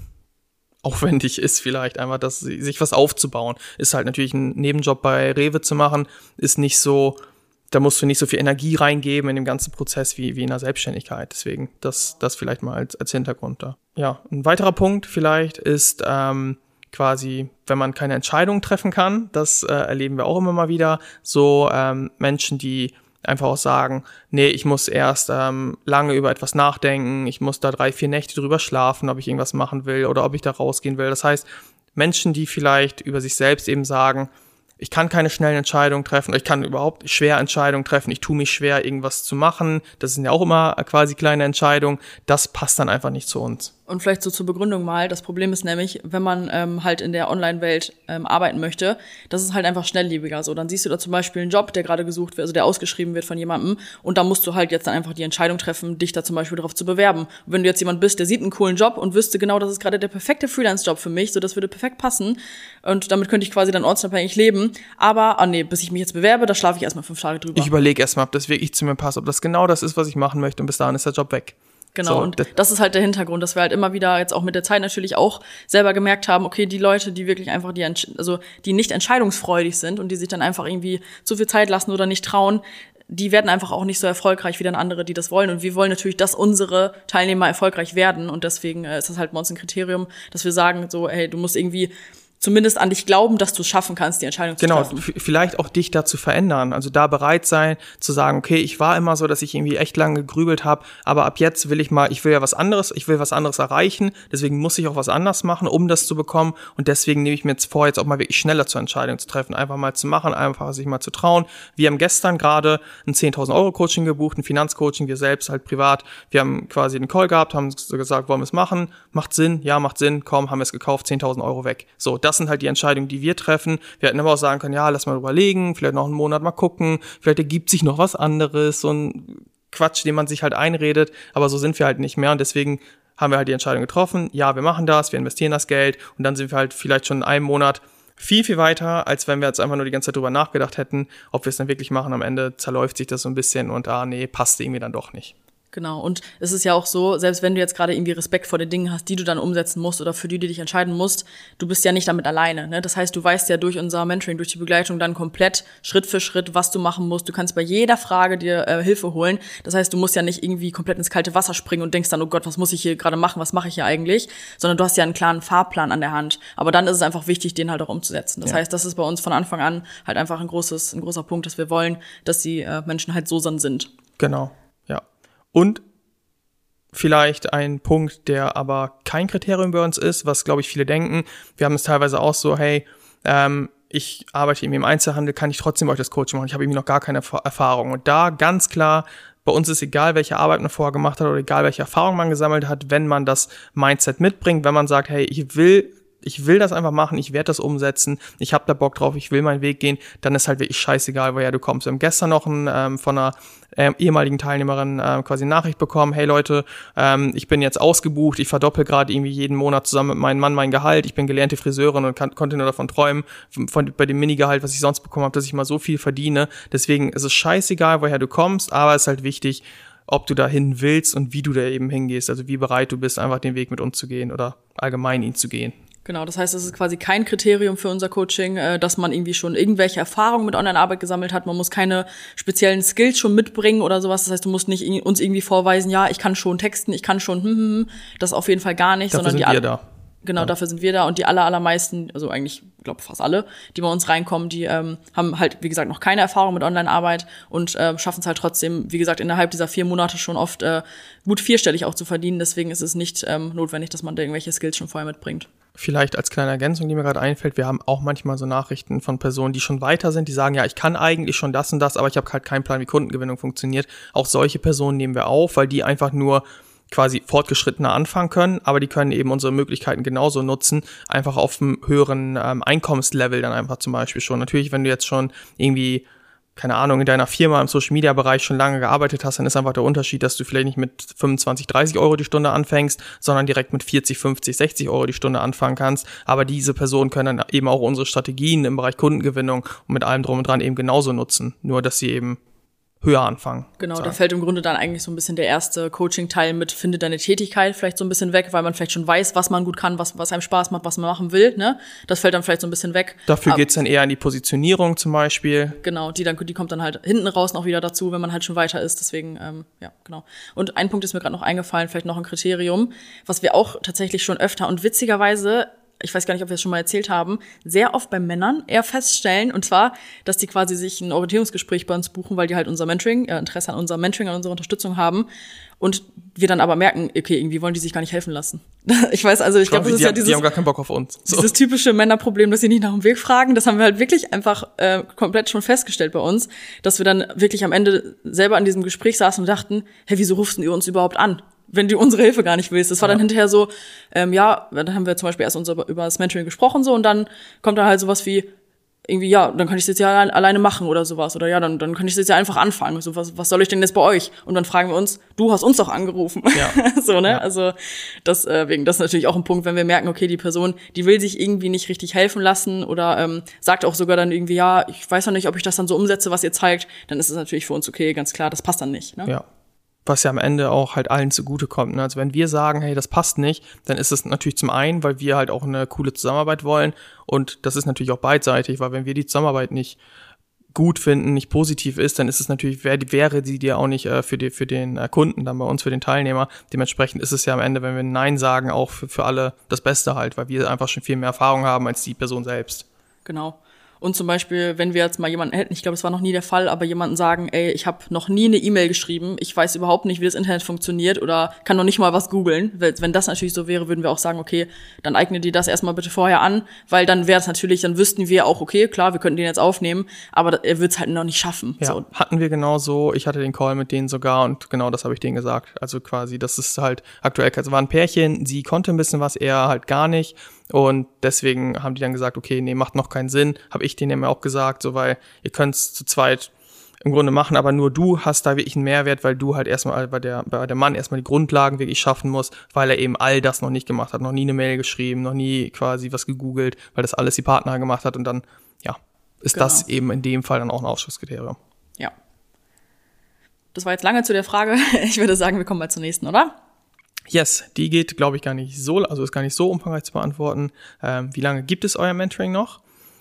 aufwendig ist vielleicht einfach, dass sich was aufzubauen. Ist halt natürlich ein Nebenjob bei Rewe zu machen, ist nicht so, da musst du nicht so viel Energie reingeben in dem ganzen Prozess wie, wie in der Selbstständigkeit. Deswegen das, das vielleicht mal als, als Hintergrund da. Ja, ein weiterer Punkt vielleicht ist ähm, quasi, wenn man keine Entscheidung treffen kann, das äh, erleben wir auch immer mal wieder, so ähm, Menschen, die einfach auch sagen, nee, ich muss erst ähm, lange über etwas nachdenken, ich muss da drei, vier Nächte drüber schlafen, ob ich irgendwas machen will oder ob ich da rausgehen will. Das heißt, Menschen, die vielleicht über sich selbst eben sagen, ich kann keine schnellen Entscheidungen treffen, oder ich kann überhaupt schwer Entscheidungen treffen, ich tue mich schwer, irgendwas zu machen, das sind ja auch immer quasi kleine Entscheidungen, das passt dann einfach nicht zu uns. Und vielleicht so zur Begründung mal, das Problem ist nämlich, wenn man ähm, halt in der Online-Welt ähm, arbeiten möchte, das ist halt einfach schnelllebiger. So, dann siehst du da zum Beispiel einen Job, der gerade gesucht wird, also der ausgeschrieben wird von jemandem und da musst du halt jetzt dann einfach die Entscheidung treffen, dich da zum Beispiel darauf zu bewerben. Und wenn du jetzt jemand bist, der sieht einen coolen Job und wüsste genau, das ist gerade der perfekte Freelance-Job für mich, so das würde perfekt passen und damit könnte ich quasi dann ortsunabhängig leben, aber, ah nee, bis ich mich jetzt bewerbe, da schlafe ich erstmal fünf Tage drüber. Ich überlege erstmal, ob das wirklich zu mir passt, ob das genau das ist, was ich machen möchte und bis dahin ist der Job weg. Genau, so, und das ist halt der Hintergrund, dass wir halt immer wieder jetzt auch mit der Zeit natürlich auch selber gemerkt haben, okay, die Leute, die wirklich einfach, die also die nicht entscheidungsfreudig sind und die sich dann einfach irgendwie zu viel Zeit lassen oder nicht trauen, die werden einfach auch nicht so erfolgreich wie dann andere, die das wollen. Und wir wollen natürlich, dass unsere Teilnehmer erfolgreich werden und deswegen ist das halt bei uns ein Kriterium, dass wir sagen so, hey, du musst irgendwie zumindest an dich glauben, dass du es schaffen kannst, die Entscheidung zu genau, treffen. Genau, f- vielleicht auch dich da zu verändern, also da bereit sein, zu sagen, okay, ich war immer so, dass ich irgendwie echt lange gegrübelt habe, aber ab jetzt will ich mal, ich will ja was anderes, ich will was anderes erreichen, deswegen muss ich auch was anderes machen, um das zu bekommen und deswegen nehme ich mir jetzt vor, jetzt auch mal wirklich schneller zur Entscheidung zu treffen, einfach mal zu machen, einfach sich mal zu trauen. Wir haben gestern gerade ein zehntausend Euro Coaching gebucht, ein Finanzcoaching, wir selbst halt privat, wir haben quasi einen Call gehabt, haben so gesagt, wollen wir es machen, macht Sinn, ja, macht Sinn, komm, haben wir es gekauft, zehntausend Euro weg. So, das sind halt die Entscheidungen, die wir treffen. Wir hätten aber auch sagen können, ja, lass mal überlegen, vielleicht noch einen Monat mal gucken, vielleicht ergibt sich noch was anderes, so ein Quatsch, den man sich halt einredet, aber so sind wir halt nicht mehr und deswegen haben wir halt die Entscheidung getroffen, ja, wir machen das, wir investieren das Geld und dann sind wir halt vielleicht schon in einem Monat viel, viel weiter, als wenn wir jetzt einfach nur die ganze Zeit drüber nachgedacht hätten, ob wir es dann wirklich machen. Am Ende zerläuft sich das so ein bisschen und ah, nee, passt irgendwie dann doch nicht. Genau, und es ist ja auch so, selbst wenn du jetzt gerade irgendwie Respekt vor den Dingen hast, die du dann umsetzen musst oder für die du dich entscheiden musst, du bist ja nicht damit alleine, ne? Das heißt, du weißt ja durch unser Mentoring, durch die Begleitung dann komplett Schritt für Schritt, was du machen musst. Du kannst bei jeder Frage dir äh, Hilfe holen. Das heißt, du musst ja nicht irgendwie komplett ins kalte Wasser springen und denkst dann, oh Gott, was muss ich hier gerade machen, was mache ich hier eigentlich? Sondern du hast ja einen klaren Fahrplan an der Hand. Aber dann ist es einfach wichtig, den halt auch umzusetzen. Das ja. heißt, das ist bei uns von Anfang an halt einfach ein großes, ein großer Punkt, dass wir wollen, dass die äh, Menschen halt so sind. Genau, ja. Und vielleicht ein Punkt, der aber kein Kriterium bei uns ist, was, glaube ich, viele denken. Wir haben es teilweise auch so, hey, ähm, ich arbeite irgendwie im Einzelhandel, kann ich trotzdem bei euch das Coaching machen? Ich habe irgendwie noch gar keine Erfahrung. Und da ganz klar, bei uns ist egal, welche Arbeit man vorher gemacht hat oder egal, welche Erfahrung man gesammelt hat, wenn man das Mindset mitbringt, wenn man sagt, hey, ich will ich will das einfach machen, ich werde das umsetzen, ich habe da Bock drauf, ich will meinen Weg gehen, dann ist halt wirklich scheißegal, woher du kommst. Wir haben gestern noch ein, ähm, von einer ähm, ehemaligen Teilnehmerin ähm, quasi eine Nachricht bekommen, hey Leute, ähm, ich bin jetzt ausgebucht, ich verdoppel gerade irgendwie jeden Monat zusammen mit meinem Mann mein Gehalt, ich bin gelernte Friseurin und kann, konnte nur davon träumen, von, bei dem Minigehalt, was ich sonst bekommen habe, dass ich mal so viel verdiene. Deswegen ist es scheißegal, woher du kommst, aber es ist halt wichtig, ob du dahin willst und wie du da eben hingehst, also wie bereit du bist, einfach den Weg mit uns zu gehen oder allgemein ihn zu gehen. Genau, das heißt, es ist quasi kein Kriterium für unser Coaching, dass man irgendwie schon irgendwelche Erfahrungen mit Online-Arbeit gesammelt hat. Man muss keine speziellen Skills schon mitbringen oder sowas. Das heißt, du musst nicht uns irgendwie vorweisen, ja, ich kann schon texten, ich kann schon, hm, hm, hm. Das auf jeden Fall gar nicht. Dafür sondern sind die wir da. Genau, ja. Dafür sind wir da und die aller, allermeisten, also eigentlich, ich glaube fast alle, die bei uns reinkommen, die ähm, haben halt, wie gesagt, noch keine Erfahrung mit Online-Arbeit und äh, schaffen es halt trotzdem, wie gesagt, innerhalb dieser vier Monate schon oft äh, gut vierstellig auch zu verdienen. Deswegen ist es nicht ähm, notwendig, dass man da irgendwelche Skills schon vorher mitbringt. Vielleicht als kleine Ergänzung, die mir gerade einfällt, wir haben auch manchmal so Nachrichten von Personen, die schon weiter sind, die sagen, ja, ich kann eigentlich schon das und das, aber ich habe halt keinen Plan, wie Kundengewinnung funktioniert. Auch solche Personen nehmen wir auf, weil die einfach nur quasi fortgeschrittener anfangen können, aber die können eben unsere Möglichkeiten genauso nutzen, einfach auf einem höheren ähm, Einkommenslevel dann einfach zum Beispiel schon. Natürlich, wenn du jetzt schon irgendwie, keine Ahnung, in deiner Firma im Social-Media-Bereich schon lange gearbeitet hast, dann ist einfach der Unterschied, dass du vielleicht nicht mit fünfundzwanzig, dreißig Euro die Stunde anfängst, sondern direkt mit vierzig, fünfzig, sechzig Euro die Stunde anfangen kannst. Aber diese Personen können dann eben auch unsere Strategien im Bereich Kundengewinnung und mit allem drum und dran eben genauso nutzen, nur dass sie eben höher anfangen. Genau, da fällt im Grunde dann eigentlich so ein bisschen der erste Coaching-Teil mit finde deine Tätigkeit vielleicht so ein bisschen weg, weil man vielleicht schon weiß, was man gut kann, was was einem Spaß macht, was man machen will, ne? Das fällt dann vielleicht so ein bisschen weg. Dafür Aber, geht's dann eher in die Positionierung zum Beispiel. Genau, die dann die kommt dann halt hinten raus noch wieder dazu, wenn man halt schon weiter ist. Deswegen, ähm, ja, genau. Und ein Punkt ist mir gerade noch eingefallen, vielleicht noch ein Kriterium, was wir auch tatsächlich schon öfter und witzigerweise, ich weiß gar nicht, ob wir es schon mal erzählt haben, sehr oft bei Männern eher feststellen, und zwar, dass die quasi sich ein Orientierungsgespräch bei uns buchen, weil die halt unser Mentoring, äh, Interesse an unserem Mentoring, an unserer Unterstützung haben und wir dann aber merken, okay, irgendwie wollen die sich gar nicht helfen lassen. Ich weiß, also ich glaube, das ist ja dieses, die haben gar keinen Bock auf uns. So. Dieses typische Männerproblem, dass sie nicht nach dem Weg fragen, das haben wir halt wirklich einfach äh, komplett schon festgestellt bei uns, dass wir dann wirklich am Ende selber an diesem Gespräch saßen und dachten, hey, wieso rufst ihr uns überhaupt an, wenn du unsere Hilfe gar nicht willst? Das war dann ja. hinterher so, ähm, ja, dann haben wir zum Beispiel erst unser, über das Mentoring gesprochen so und dann kommt dann halt sowas wie, irgendwie, ja, dann kann ich es jetzt ja alleine machen oder sowas. Oder ja, dann, dann kann ich es jetzt ja einfach anfangen. So, was, was soll ich denn jetzt bei euch? Und dann fragen wir uns, du hast uns doch angerufen. Ja. so, ne? Ja. Also, das, äh, wegen, das ist natürlich auch ein Punkt, wenn wir merken, okay, die Person, die will sich irgendwie nicht richtig helfen lassen oder ähm, sagt auch sogar dann irgendwie, ja, ich weiß noch nicht, ob ich das dann so umsetze, was ihr zeigt, dann ist es natürlich für uns okay, ganz klar, das passt dann nicht, ne? Ja. Was ja am Ende auch halt allen zugutekommt. Ne? Also wenn wir sagen, hey, das passt nicht, dann ist es natürlich zum einen, weil wir halt auch eine coole Zusammenarbeit wollen und das ist natürlich auch beidseitig, weil wenn wir die Zusammenarbeit nicht gut finden, nicht positiv ist, dann ist es natürlich, wär, wäre die dir auch nicht äh, für, die, für den äh, Kunden, dann bei uns, für den Teilnehmer. Dementsprechend ist es ja am Ende, wenn wir Nein sagen, auch für, für alle das Beste halt, weil wir einfach schon viel mehr Erfahrung haben als die Person selbst. Genau. Und zum Beispiel, wenn wir jetzt mal jemanden hätten, ich glaube, es war noch nie der Fall, aber jemanden sagen, ey, ich habe noch nie eine E-Mail geschrieben, ich weiß überhaupt nicht, wie das Internet funktioniert oder kann noch nicht mal was googeln. Wenn das natürlich so wäre, würden wir auch sagen, okay, dann eigne dir das erstmal bitte vorher an, weil dann wäre es natürlich, dann wüssten wir auch, okay, klar, wir könnten den jetzt aufnehmen, aber er wird es halt noch nicht schaffen. Ja, so. Hatten wir genauso, ich hatte den Call mit denen sogar und genau das habe ich denen gesagt. Also quasi, das ist halt aktuell, also war ein Pärchen, sie konnte ein bisschen was, er halt gar nicht. Und deswegen haben die dann gesagt, okay, nee, macht noch keinen Sinn. Habe ich denen ja auch gesagt, so, weil ihr könnt zu zweit im Grunde machen, aber nur du hast da wirklich einen Mehrwert, weil du halt erstmal, weil der, weil der Mann erstmal die Grundlagen wirklich schaffen muss, weil er eben all das noch nicht gemacht hat, noch nie eine Mail geschrieben, noch nie quasi was gegoogelt, weil das alles die Partner gemacht hat und dann, ja, ist genau. das eben in dem Fall dann auch ein Ausschlusskriterium. Ja. Das war jetzt lange zu der Frage. Ich würde sagen, wir kommen mal zur nächsten, oder? Yes, die geht, glaube ich, gar nicht so, also ist gar nicht so umfangreich zu beantworten. Ähm, wie lange gibt es euer Mentoring noch?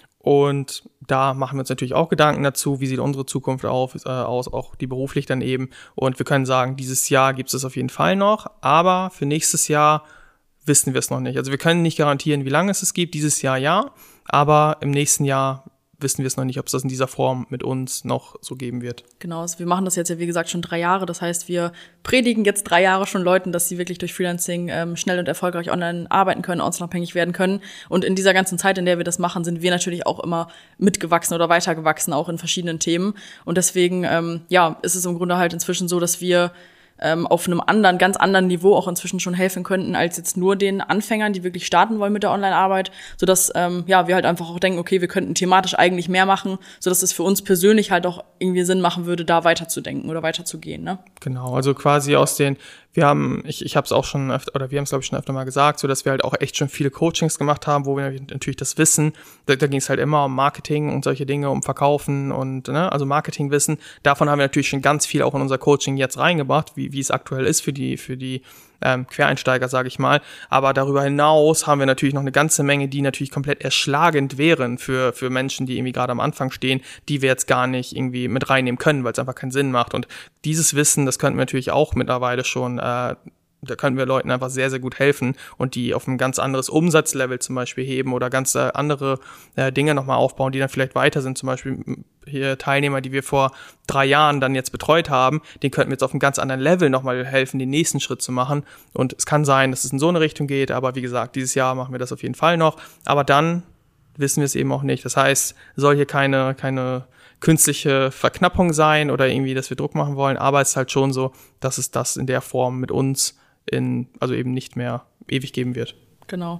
Und da machen wir uns natürlich auch Gedanken dazu, wie sieht unsere Zukunft auf, äh, aus, auch die beruflich dann eben. Und wir können sagen, dieses Jahr gibt es das auf jeden Fall noch, aber für nächstes Jahr wissen wir es noch nicht. Also wir können nicht garantieren, wie lange es es gibt, dieses Jahr ja, aber im nächsten Jahr wissen wir es noch nicht, ob es das in dieser Form mit uns noch so geben wird. Genau, also wir machen das jetzt ja, wie gesagt, schon drei Jahre. Das heißt, wir predigen jetzt drei Jahre schon Leuten, dass sie wirklich durch Freelancing ähm, schnell und erfolgreich online arbeiten können, ortsunabhängig werden können. Und in dieser ganzen Zeit, in der wir das machen, sind wir natürlich auch immer mitgewachsen oder weitergewachsen, auch in verschiedenen Themen. Und deswegen, ähm, ja, ist es im Grunde halt inzwischen so, dass wir ähm, auf einem anderen, ganz anderen Niveau auch inzwischen schon helfen könnten, als jetzt nur den Anfängern, die wirklich starten wollen mit der Online-Arbeit, sodass ähm, ja wir halt einfach auch denken, okay, wir könnten thematisch eigentlich mehr machen, sodass es für uns persönlich halt auch irgendwie Sinn machen würde, da weiterzudenken oder weiterzugehen, ne? Genau, also quasi aus den, wir haben, ich, ich habe es auch schon öfter, oder wir haben es glaube ich schon öfter mal gesagt, so dass wir halt auch echt schon viele Coachings gemacht haben, wo wir natürlich das Wissen, da, da ging es halt immer um Marketing und solche Dinge, um Verkaufen und, ne, also Marketingwissen. Davon haben wir natürlich schon ganz viel auch in unser Coaching jetzt reingebracht, wie, wie es aktuell ist für die, für die ähm, Quereinsteiger, sage ich mal. Aber darüber hinaus haben wir natürlich noch eine ganze Menge, die natürlich komplett erschlagend wären für, für Menschen, die irgendwie gerade am Anfang stehen, die wir jetzt gar nicht irgendwie mit reinnehmen können, weil es einfach keinen Sinn macht. Und dieses Wissen, das könnten wir natürlich auch mittlerweile schon, äh, da können wir Leuten einfach sehr, sehr gut helfen und die auf ein ganz anderes Umsatzlevel zum Beispiel heben oder ganz äh, andere äh, Dinge nochmal aufbauen, die dann vielleicht weiter sind. Zum Beispiel hier Teilnehmer, die wir vor drei Jahren dann jetzt betreut haben, denen könnten wir jetzt auf einem ganz anderen Level nochmal helfen, den nächsten Schritt zu machen. Und es kann sein, dass es in so eine Richtung geht, aber wie gesagt, dieses Jahr machen wir das auf jeden Fall noch. Aber dann wissen wir es eben auch nicht. Das heißt, soll hier keine, keine künstliche Verknappung sein oder irgendwie, dass wir Druck machen wollen, aber es ist halt schon so, dass es das in der Form mit uns in, also eben nicht mehr ewig geben wird. Genau.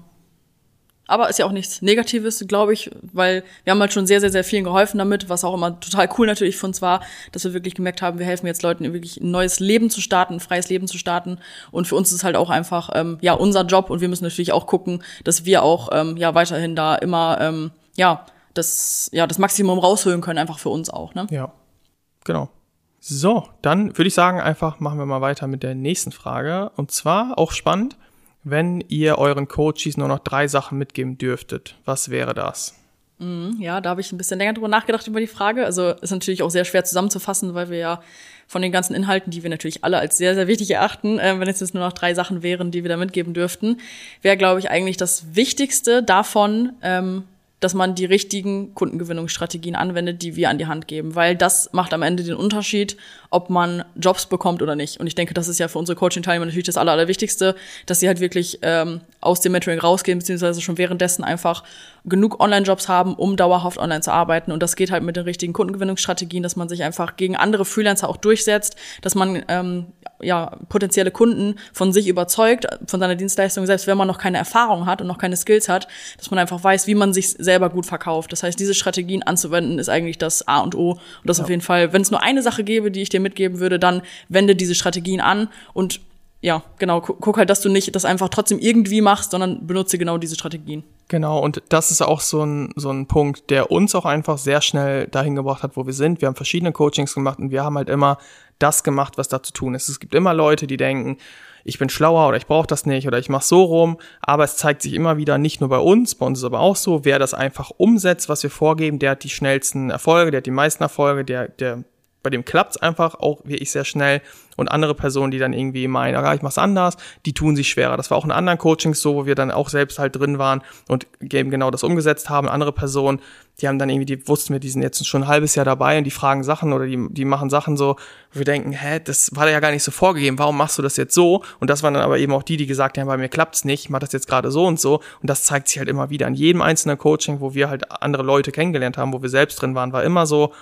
Aber ist ja auch nichts Negatives, glaube ich, weil wir haben halt schon sehr, sehr, sehr vielen geholfen damit, was auch immer total cool natürlich für uns war, dass wir wirklich gemerkt haben, wir helfen jetzt Leuten, wirklich ein neues Leben zu starten, ein freies Leben zu starten. Und für uns ist es halt auch einfach, ähm, ja, unser Job und wir müssen natürlich auch gucken, dass wir auch, ähm, ja, weiterhin da immer, ähm, ja, das, ja, das Maximum rausholen können, einfach für uns auch, ne? Ja, genau. So, dann würde ich sagen, einfach machen wir mal weiter mit der nächsten Frage. Und zwar auch spannend, wenn ihr euren Coaches nur noch drei Sachen mitgeben dürftet, was wäre das? Ja, da habe ich ein bisschen länger drüber nachgedacht über die Frage. Also ist natürlich auch sehr schwer zusammenzufassen, weil wir ja von den ganzen Inhalten, die wir natürlich alle als sehr, sehr wichtig erachten, äh, wenn es jetzt nur noch drei Sachen wären, die wir da mitgeben dürften, wäre, glaube ich, eigentlich das Wichtigste davon, ähm, dass man die richtigen Kundengewinnungsstrategien anwendet, die wir an die Hand geben, weil das macht am Ende den Unterschied, ob man Jobs bekommt oder nicht. Und ich denke, das ist ja für unsere Coaching-Teilnehmer natürlich das Aller, Allerwichtigste, dass sie halt wirklich ähm, aus dem Mentoring rausgehen, beziehungsweise schon währenddessen einfach genug Online-Jobs haben, um dauerhaft online zu arbeiten. Und das geht halt mit den richtigen Kundengewinnungsstrategien, dass man sich einfach gegen andere Freelancer auch durchsetzt, dass man ähm, ja potenzielle Kunden von sich überzeugt, von seiner Dienstleistung, selbst wenn man noch keine Erfahrung hat und noch keine Skills hat, dass man einfach weiß, wie man sich selber gut verkauft. Das heißt, diese Strategien anzuwenden, ist eigentlich das A und O. Und das ja. Auf jeden Fall, wenn es nur eine Sache gäbe, die ich dir mitgeben würde, dann wende diese Strategien an und ja, genau, guck halt, dass du nicht das einfach trotzdem irgendwie machst, sondern benutze genau diese Strategien. Genau, und das ist auch so ein so ein Punkt, der uns auch einfach sehr schnell dahin gebracht hat, wo wir sind. Wir haben verschiedene Coachings gemacht und wir haben halt immer das gemacht, was da zu tun ist. Es gibt immer Leute, die denken, ich bin schlauer oder ich brauche das nicht oder ich mache so rum, aber es zeigt sich immer wieder, nicht nur bei uns, bei uns ist aber auch so, wer das einfach umsetzt, was wir vorgeben, der hat die schnellsten Erfolge, der hat die meisten Erfolge, der der bei dem klappt's einfach auch wirklich sehr schnell. Und andere Personen, die dann irgendwie meinen, ah, ich mach's anders, die tun sich schwerer. Das war auch in anderen Coachings so, wo wir dann auch selbst halt drin waren und eben genau das umgesetzt haben. Andere Personen, die haben dann irgendwie, die wussten wir, die sind jetzt schon ein halbes Jahr dabei und die fragen Sachen oder die die machen Sachen so, wo wir denken, hä, das war ja gar nicht so vorgegeben, warum machst du das jetzt so? Und das waren dann aber eben auch die, die gesagt haben, bei mir klappt's nicht, ich mach das jetzt gerade so und so. Und das zeigt sich halt immer wieder. In jedem einzelnen Coaching, wo wir halt andere Leute kennengelernt haben, wo wir selbst drin waren, war immer so,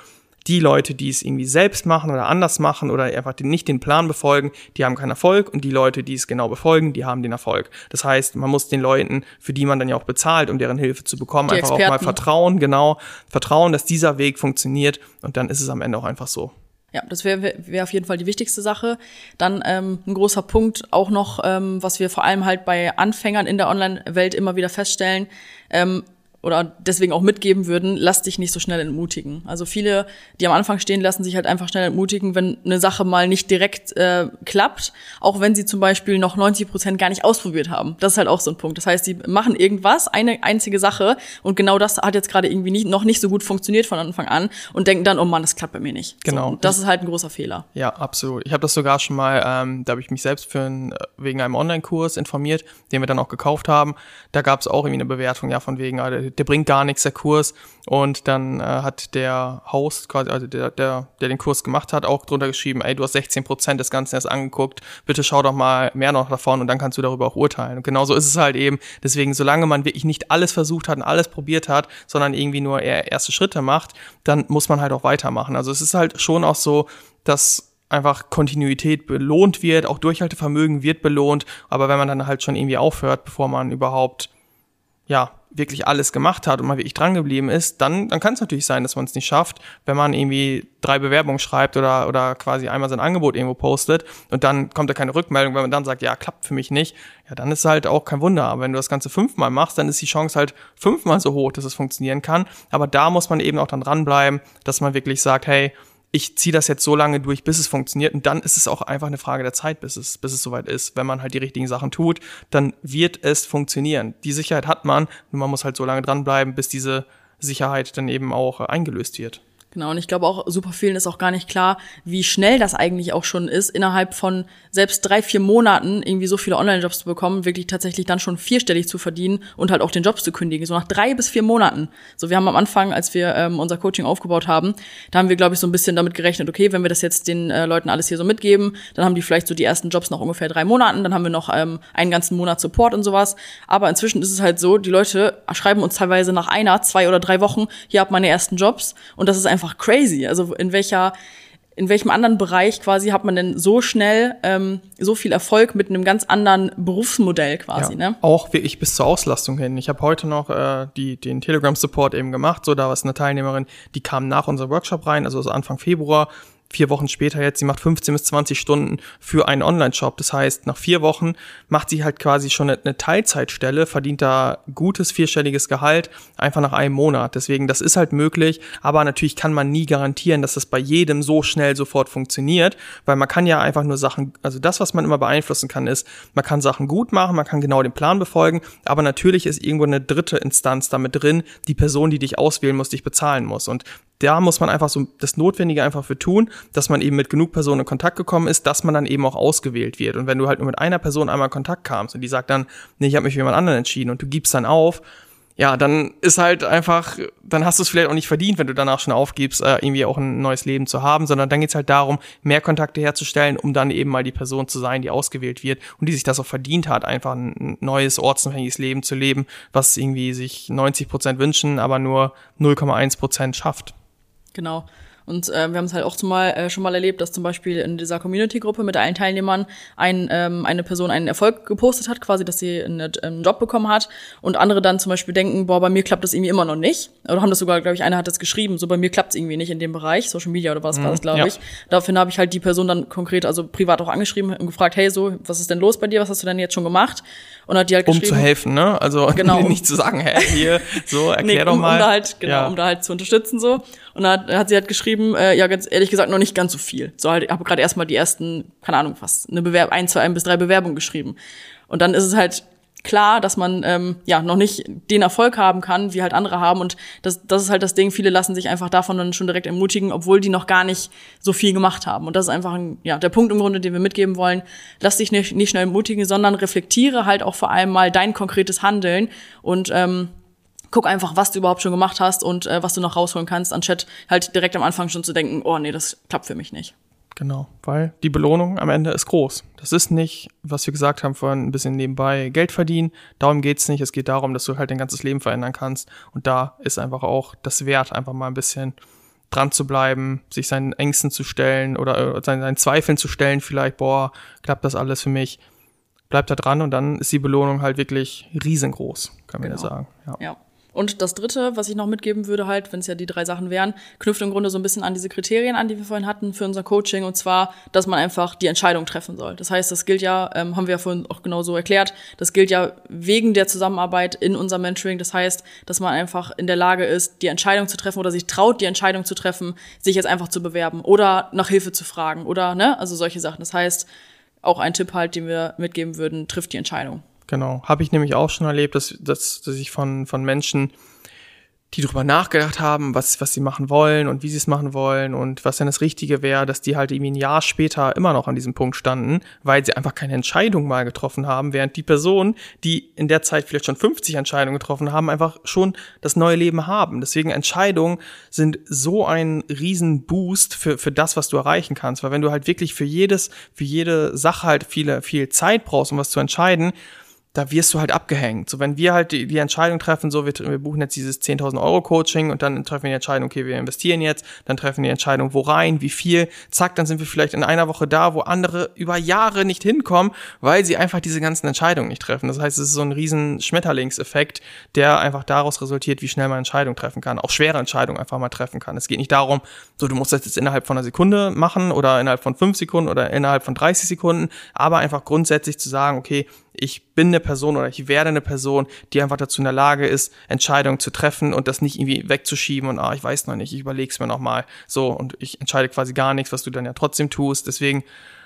die Leute, die es irgendwie selbst machen oder anders machen oder einfach nicht den Plan befolgen, die haben keinen Erfolg und die Leute, die es genau befolgen, die haben den Erfolg. Das heißt, man muss den Leuten, für die man dann ja auch bezahlt, um deren Hilfe zu bekommen, die einfach Experten. auch mal vertrauen, genau, vertrauen, dass dieser Weg funktioniert und dann ist es am Ende auch einfach so. Ja, das wäre wär auf jeden Fall die wichtigste Sache. Dann ähm, ein großer Punkt auch noch, ähm, was wir vor allem halt bei Anfängern in der Online-Welt immer wieder feststellen, ähm, oder deswegen auch mitgeben würden, lass dich nicht so schnell entmutigen. Also viele, die am Anfang stehen, lassen sich halt einfach schnell entmutigen, wenn eine Sache mal nicht direkt äh, klappt, auch wenn sie zum Beispiel noch neunzig Prozent gar nicht ausprobiert haben. Das ist halt auch so ein Punkt. Das heißt, sie machen irgendwas, eine einzige Sache und genau das hat jetzt gerade irgendwie nicht, noch nicht so gut funktioniert von Anfang an und denken dann, oh Mann, das klappt bei mir nicht. Genau. So, das ist halt ein großer Fehler. Ja, absolut. Ich habe das sogar schon mal, ähm, da habe ich mich selbst für ein, wegen einem Online-Kurs informiert, den wir dann auch gekauft haben. Da gab es auch irgendwie eine Bewertung, ja, von wegen, der, der bringt gar nichts, der Kurs. Und dann äh, hat der Host, quasi, also der, der, der den Kurs gemacht hat, auch drunter geschrieben, ey, du hast sechzehn Prozent des Ganzen erst angeguckt, bitte schau doch mal mehr noch davon und dann kannst du darüber auch urteilen. Und genauso ist es halt eben. Deswegen, solange man wirklich nicht alles versucht hat und alles probiert hat, sondern irgendwie nur eher erste Schritte macht, dann muss man halt auch weitermachen. Also es ist halt schon auch so, dass einfach Kontinuität belohnt wird, auch Durchhaltevermögen wird belohnt, aber wenn man dann halt schon irgendwie aufhört, bevor man überhaupt, ja, wirklich alles gemacht hat und mal wirklich dran geblieben ist, dann, dann kann es natürlich sein, dass man es nicht schafft, wenn man irgendwie drei Bewerbungen schreibt oder, oder quasi einmal sein Angebot irgendwo postet und dann kommt da keine Rückmeldung, wenn man dann sagt, ja, klappt für mich nicht, ja, dann ist halt auch kein Wunder. Aber wenn du das Ganze fünfmal machst, dann ist die Chance halt fünfmal so hoch, dass es funktionieren kann. Aber da muss man eben auch dann dranbleiben, dass man wirklich sagt, hey, ich ziehe das jetzt so lange durch, bis es funktioniert und dann ist es auch einfach eine Frage der Zeit, bis es, bis es soweit ist. Wenn man halt die richtigen Sachen tut, dann wird es funktionieren. Die Sicherheit hat man, nur man muss halt so lange dranbleiben, bis diese Sicherheit dann eben auch äh, eingelöst wird. Genau, und ich glaube auch, super vielen ist auch gar nicht klar, wie schnell das eigentlich auch schon ist, innerhalb von selbst drei, vier Monaten irgendwie so viele Online-Jobs zu bekommen, wirklich tatsächlich dann schon vierstellig zu verdienen und halt auch den Job zu kündigen, so nach drei bis vier Monaten. So, wir haben am Anfang, als wir ähm, unser Coaching aufgebaut haben, da haben wir, glaube ich, so ein bisschen damit gerechnet, okay, wenn wir das jetzt den äh, Leuten alles hier so mitgeben, dann haben die vielleicht so die ersten Jobs nach ungefähr drei Monaten, dann haben wir noch ähm, einen ganzen Monat Support und sowas. Aber inzwischen ist es halt so, die Leute schreiben uns teilweise nach einer, zwei oder drei Wochen, hier habt meine ersten Jobs und das ist einfach crazy. Also in welcher, in welchem anderen Bereich quasi hat man denn so schnell ähm, so viel Erfolg mit einem ganz anderen Berufsmodell quasi, ja, ne? Auch wirklich bis zur Auslastung hin. Ich habe heute noch äh, die den Telegram-Support eben gemacht. So, da war es eine Teilnehmerin, die kam nach unserem Workshop rein, also Anfang Februar. Vier Wochen später jetzt, sie macht fünfzehn bis zwanzig Stunden für einen Online-Shop. Das heißt, nach vier Wochen macht sie halt quasi schon eine Teilzeitstelle, verdient da gutes vierstelliges Gehalt, einfach nach einem Monat. Deswegen, das ist halt möglich, aber natürlich kann man nie garantieren, dass das bei jedem so schnell sofort funktioniert, weil man kann ja einfach nur Sachen, also das, was man immer beeinflussen kann, ist, man kann Sachen gut machen, man kann genau den Plan befolgen, aber natürlich ist irgendwo eine dritte Instanz damit drin, die Person, die dich auswählen muss, dich bezahlen muss. Und da muss man einfach so das Notwendige einfach für tun, dass man eben mit genug Personen in Kontakt gekommen ist, dass man dann eben auch ausgewählt wird. Und wenn du halt nur mit einer Person einmal in Kontakt kamst und die sagt dann, nee, ich habe mich für jemand anderen entschieden und du gibst dann auf, ja, dann ist halt einfach, dann hast du es vielleicht auch nicht verdient, wenn du danach schon aufgibst, äh, irgendwie auch ein neues Leben zu haben, sondern dann geht's halt darum, mehr Kontakte herzustellen, um dann eben mal die Person zu sein, die ausgewählt wird und die sich das auch verdient hat, einfach ein neues, ortsunabhängiges Leben zu leben, was irgendwie sich neunzig Prozent wünschen, aber nur null Komma eins Prozent schafft. Genau. Und äh, wir haben es halt auch zumal, äh, schon mal erlebt, dass zum Beispiel in dieser Community-Gruppe mit allen Teilnehmern ein, ähm, eine Person einen Erfolg gepostet hat, quasi, dass sie eine, einen Job bekommen hat und andere dann zum Beispiel denken, boah, bei mir klappt das irgendwie immer noch nicht. Oder haben das sogar, glaube ich, einer hat das geschrieben, so bei mir klappt es irgendwie nicht in dem Bereich, Social Media oder was mhm, war das, glaube ja. ich. Daraufhin habe ich halt die Person dann konkret, also privat auch angeschrieben und gefragt, hey, so, was ist denn los bei dir, was hast du denn jetzt schon gemacht? Und hat die halt geschrieben. Um zu helfen, ne? Also genau, um, nicht zu sagen, hey, hier, so, erklär nee, um, doch mal. Um da halt, genau, ja. um da halt zu unterstützen, so. Und dann hat, hat sie halt geschrieben, äh, ja, ganz ehrlich gesagt, noch nicht ganz so viel. So halt, ich habe gerade erstmal die ersten, keine Ahnung, was, eine Bewerb, ein, zwei, ein bis drei Bewerbungen geschrieben. Und dann ist es halt klar, dass man ähm, ja noch nicht den Erfolg haben kann, wie halt andere haben. Und das, das ist halt das Ding, viele lassen sich einfach davon dann schon direkt ermutigen, obwohl die noch gar nicht so viel gemacht haben. Und das ist einfach ein, ja, der Punkt im Grunde, den wir mitgeben wollen. Lass dich nicht, nicht schnell ermutigen, sondern reflektiere halt auch vor allem mal dein konkretes Handeln und ähm, guck einfach, was du überhaupt schon gemacht hast und äh, was du noch rausholen kannst, anstatt halt direkt am Anfang schon zu denken, oh nee, das klappt für mich nicht. Genau, weil die Belohnung am Ende ist groß. Das ist nicht, was wir gesagt haben vorhin, ein bisschen nebenbei Geld verdienen. Darum geht's nicht. Es geht darum, dass du halt dein ganzes Leben verändern kannst. Und da ist einfach auch das Wert, einfach mal ein bisschen dran zu bleiben, sich seinen Ängsten zu stellen oder äh, seinen, seinen Zweifeln zu stellen, vielleicht, boah, klappt das alles für mich? Bleibt da dran und dann ist die Belohnung halt wirklich riesengroß, kann man Genau. ja sagen. Ja. ja. Und das Dritte, was ich noch mitgeben würde halt, wenn es ja die drei Sachen wären, knüpft im Grunde so ein bisschen an diese Kriterien an, die wir vorhin hatten für unser Coaching, und zwar, dass man einfach die Entscheidung treffen soll. Das heißt, das gilt ja, ähm, haben wir ja vorhin auch genau so erklärt, das gilt ja wegen der Zusammenarbeit in unserem Mentoring. Das heißt, dass man einfach in der Lage ist, die Entscheidung zu treffen oder sich traut, die Entscheidung zu treffen, sich jetzt einfach zu bewerben oder nach Hilfe zu fragen oder, ne, also solche Sachen. Das heißt, auch ein Tipp halt, den wir mitgeben würden, trifft die Entscheidung. Genau, habe ich nämlich auch schon erlebt, dass, dass, dass ich von, von Menschen, die darüber nachgedacht haben, was, was sie machen wollen und wie sie es machen wollen und was denn das Richtige wäre, dass die halt irgendwie ein Jahr später immer noch an diesem Punkt standen, weil sie einfach keine Entscheidung mal getroffen haben, während die Personen, die in der Zeit vielleicht schon fünfzig Entscheidungen getroffen haben, einfach schon das neue Leben haben. Deswegen Entscheidungen sind so ein riesen Boost für, für das, was du erreichen kannst, weil wenn du halt wirklich für jedes, für jede Sache halt viele, viel Zeit brauchst, um was zu entscheiden, da wirst du halt abgehängt. So, wenn wir halt die, die Entscheidung treffen, so, wir, wir buchen jetzt dieses zehntausend Euro Coaching und dann treffen wir die Entscheidung, okay, wir investieren jetzt, dann treffen wir die Entscheidung, wo rein, wie viel, zack, dann sind wir vielleicht in einer Woche da, wo andere über Jahre nicht hinkommen, weil sie einfach diese ganzen Entscheidungen nicht treffen. Das heißt, es ist so ein riesen Schmetterlingseffekt, der einfach daraus resultiert, wie schnell man Entscheidungen treffen kann, auch schwere Entscheidungen einfach mal treffen kann. Es geht nicht darum, so, du musst das jetzt innerhalb von einer Sekunde machen oder innerhalb von fünf Sekunden oder innerhalb von dreißig Sekunden, aber einfach grundsätzlich zu sagen, okay, ich bin eine Person oder ich werde eine Person, die einfach dazu in der Lage ist, Entscheidungen zu treffen und das nicht irgendwie wegzuschieben und ah, ich weiß noch nicht, ich überleg's mir noch mal. So, und ich entscheide quasi gar nichts, was du dann ja trotzdem tust. Deswegen,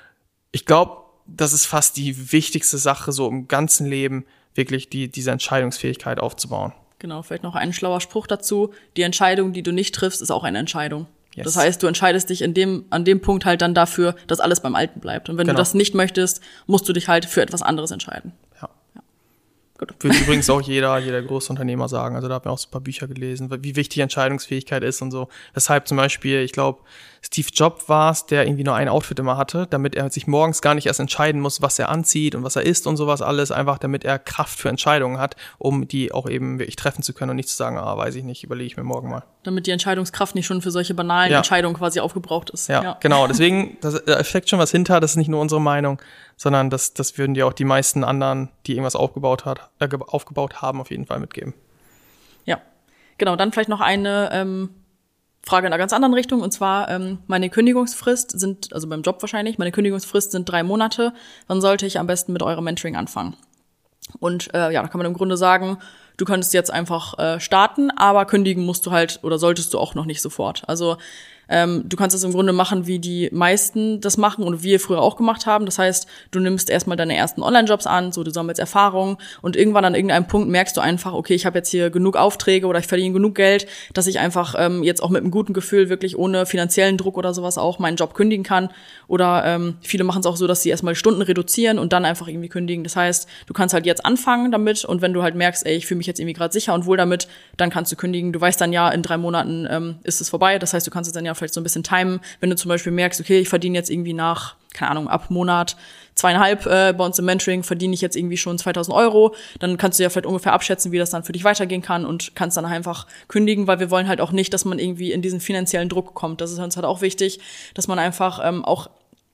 ich glaube, das ist fast die wichtigste Sache so im ganzen Leben, wirklich die diese Entscheidungsfähigkeit aufzubauen. Genau, vielleicht noch ein schlauer Spruch dazu. Die Entscheidung, die du nicht triffst, ist auch eine Entscheidung. Yes. Das heißt, du entscheidest dich in dem, an dem Punkt halt dann dafür, dass alles beim Alten bleibt. Und wenn Genau. du das nicht möchtest, musst du dich halt für etwas anderes entscheiden. Ja. Ja. Gut. Würde übrigens auch jeder, jeder große Unternehmer sagen. Also da haben wir auch so ein paar Bücher gelesen, wie wichtig Entscheidungsfähigkeit ist und so. Weshalb zum Beispiel, ich glaube, Steve Jobs war es, der irgendwie nur ein Outfit immer hatte, damit er sich morgens gar nicht erst entscheiden muss, was er anzieht und was er isst und sowas alles, einfach damit er Kraft für Entscheidungen hat, um die auch eben wirklich treffen zu können und nicht zu sagen, ah, weiß ich nicht, überlege ich mir morgen mal. Damit die Entscheidungskraft nicht schon für solche banalen Ja. Entscheidungen quasi aufgebraucht ist. Ja, ja. Genau, deswegen, das, da steckt schon was hinter, das ist nicht nur unsere Meinung, sondern das, das würden dir auch die meisten anderen, die irgendwas aufgebaut hat, äh, aufgebaut haben, auf jeden Fall mitgeben. Ja, genau, dann vielleicht noch eine ähm, Frage in einer ganz anderen Richtung, und zwar ähm, meine Kündigungsfrist sind, also beim Job wahrscheinlich, meine Kündigungsfrist sind drei Monate. Wann sollte ich am besten mit eurem Mentoring anfangen? Und äh, ja, da kann man im Grunde sagen, du könntest jetzt einfach äh, starten, aber kündigen musst du halt oder solltest du auch noch nicht sofort. Also ähm, du kannst es im Grunde machen, wie die meisten das machen und wir früher auch gemacht haben. Das heißt, du nimmst erstmal deine ersten Online-Jobs an, so du sammelst Erfahrung und irgendwann an irgendeinem Punkt merkst du einfach, okay, ich habe jetzt hier genug Aufträge oder ich verdiene genug Geld, dass ich einfach ähm, jetzt auch mit einem guten Gefühl wirklich ohne finanziellen Druck oder sowas auch meinen Job kündigen kann. Oder ähm, viele machen es auch so, dass sie erstmal Stunden reduzieren und dann einfach irgendwie kündigen. Das heißt, du kannst halt jetzt anfangen damit und wenn du halt merkst, ey, ich fühle mich jetzt irgendwie gerade sicher und wohl damit, dann kannst du kündigen. Du weißt dann ja, in drei Monaten ähm, ist es vorbei. Das heißt, du kannst es dann ja vielleicht so ein bisschen timen, wenn du zum Beispiel merkst, okay, ich verdiene jetzt irgendwie nach, keine Ahnung, ab Monat zweieinhalb äh, bei uns im Mentoring verdiene ich jetzt irgendwie schon zweitausend Euro, dann kannst du ja vielleicht ungefähr abschätzen, wie das dann für dich weitergehen kann und kannst dann einfach kündigen, weil wir wollen halt auch nicht, dass man irgendwie in diesen finanziellen Druck kommt. Das ist uns halt auch wichtig, dass man einfach ähm, auch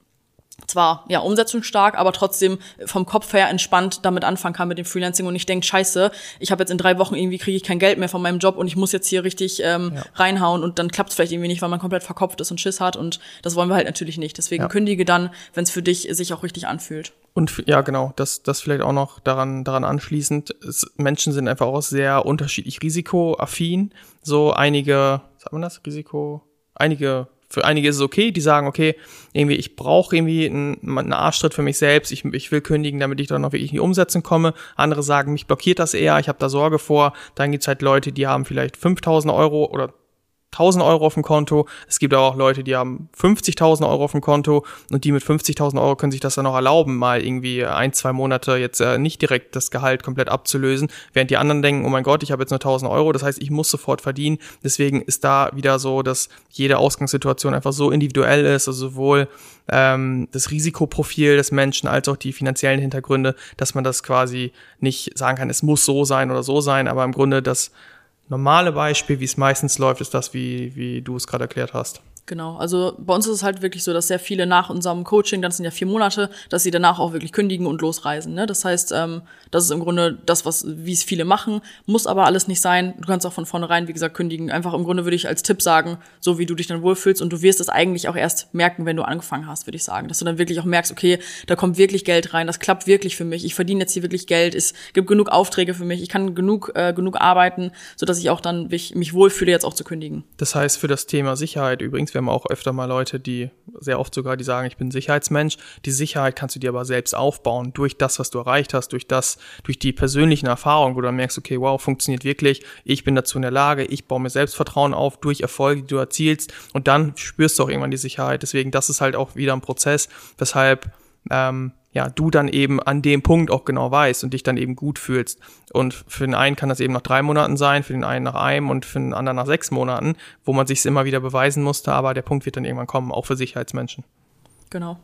zwar ja umsetzungsstark, aber trotzdem vom Kopf her entspannt damit anfangen kann mit dem Freelancing und nicht denkt, scheiße, ich habe jetzt in drei Wochen irgendwie kriege ich kein Geld mehr von meinem Job und ich muss jetzt hier richtig ähm, ja. reinhauen und dann klappt es vielleicht irgendwie nicht, weil man komplett verkopft ist und Schiss hat und das wollen wir halt natürlich nicht. Deswegen ja. kündige dann, wenn es für dich sich auch richtig anfühlt. Und ja, genau, das das vielleicht auch noch daran daran anschließend, es, Menschen sind einfach auch sehr unterschiedlich risikoaffin. So einige, sagt man das, Risiko, einige Für einige ist es okay, die sagen, okay, irgendwie ich brauche irgendwie einen, einen Arschtritt für mich selbst, ich, ich will kündigen, damit ich dann noch wirklich in die Umsetzung komme. Andere sagen, mich blockiert das eher, ich habe da Sorge vor. Dann gibt's halt Leute, die haben vielleicht fünftausend Euro oder tausend Euro auf dem Konto. Es gibt aber auch Leute, die haben fünfzigtausend Euro auf dem Konto und die mit fünfzigtausend Euro können sich das dann auch erlauben, mal irgendwie ein, zwei Monate jetzt äh, nicht direkt das Gehalt komplett abzulösen, während die anderen denken, oh mein Gott, ich habe jetzt nur tausend Euro, das heißt, ich muss sofort verdienen. Deswegen ist da wieder so, dass jede Ausgangssituation einfach so individuell ist, also sowohl ähm, das Risikoprofil des Menschen als auch die finanziellen Hintergründe, dass man das quasi nicht sagen kann, es muss so sein oder so sein, aber im Grunde das normale Beispiel, wie es meistens läuft, ist das, wie, wie du es gerade erklärt hast. Genau, also bei uns ist es halt wirklich so, dass sehr viele nach unserem Coaching, das sind ja vier Monate, dass sie danach auch wirklich kündigen und losreisen. Ne? Das heißt, ähm, das ist im Grunde das, was wie es viele machen, muss aber alles nicht sein. Du kannst auch von vornherein, wie gesagt, kündigen. Einfach im Grunde würde ich als Tipp sagen, so wie du dich dann wohlfühlst, und du wirst es eigentlich auch erst merken, wenn du angefangen hast, würde ich sagen. Dass du dann wirklich auch merkst, okay, da kommt wirklich Geld rein, das klappt wirklich für mich, ich verdiene jetzt hier wirklich Geld, es gibt genug Aufträge für mich, ich kann genug äh, genug arbeiten, sodass ich auch dann mich, mich wohlfühle, jetzt auch zu kündigen. Das heißt, für das Thema Sicherheit übrigens, wir haben auch öfter mal Leute, die sehr oft sogar, die sagen, ich bin Sicherheitsmensch. Die Sicherheit kannst du dir aber selbst aufbauen durch das, was du erreicht hast, durch das, durch die persönlichen Erfahrungen, wo du dann merkst, okay, wow, funktioniert wirklich, ich bin dazu in der Lage, ich baue mir Selbstvertrauen auf durch Erfolge, die du erzielst, und dann spürst du auch irgendwann die Sicherheit. Deswegen, das ist halt auch wieder ein Prozess, weshalb ähm, ja, du dann eben an dem Punkt auch genau weißt und dich dann eben gut fühlst. Und für den einen kann das eben nach drei Monaten sein, für den einen nach einem und für den anderen nach sechs Monaten, wo man sich immer wieder beweisen musste, aber der Punkt wird dann irgendwann kommen, auch für Sicherheitsmenschen. Genau.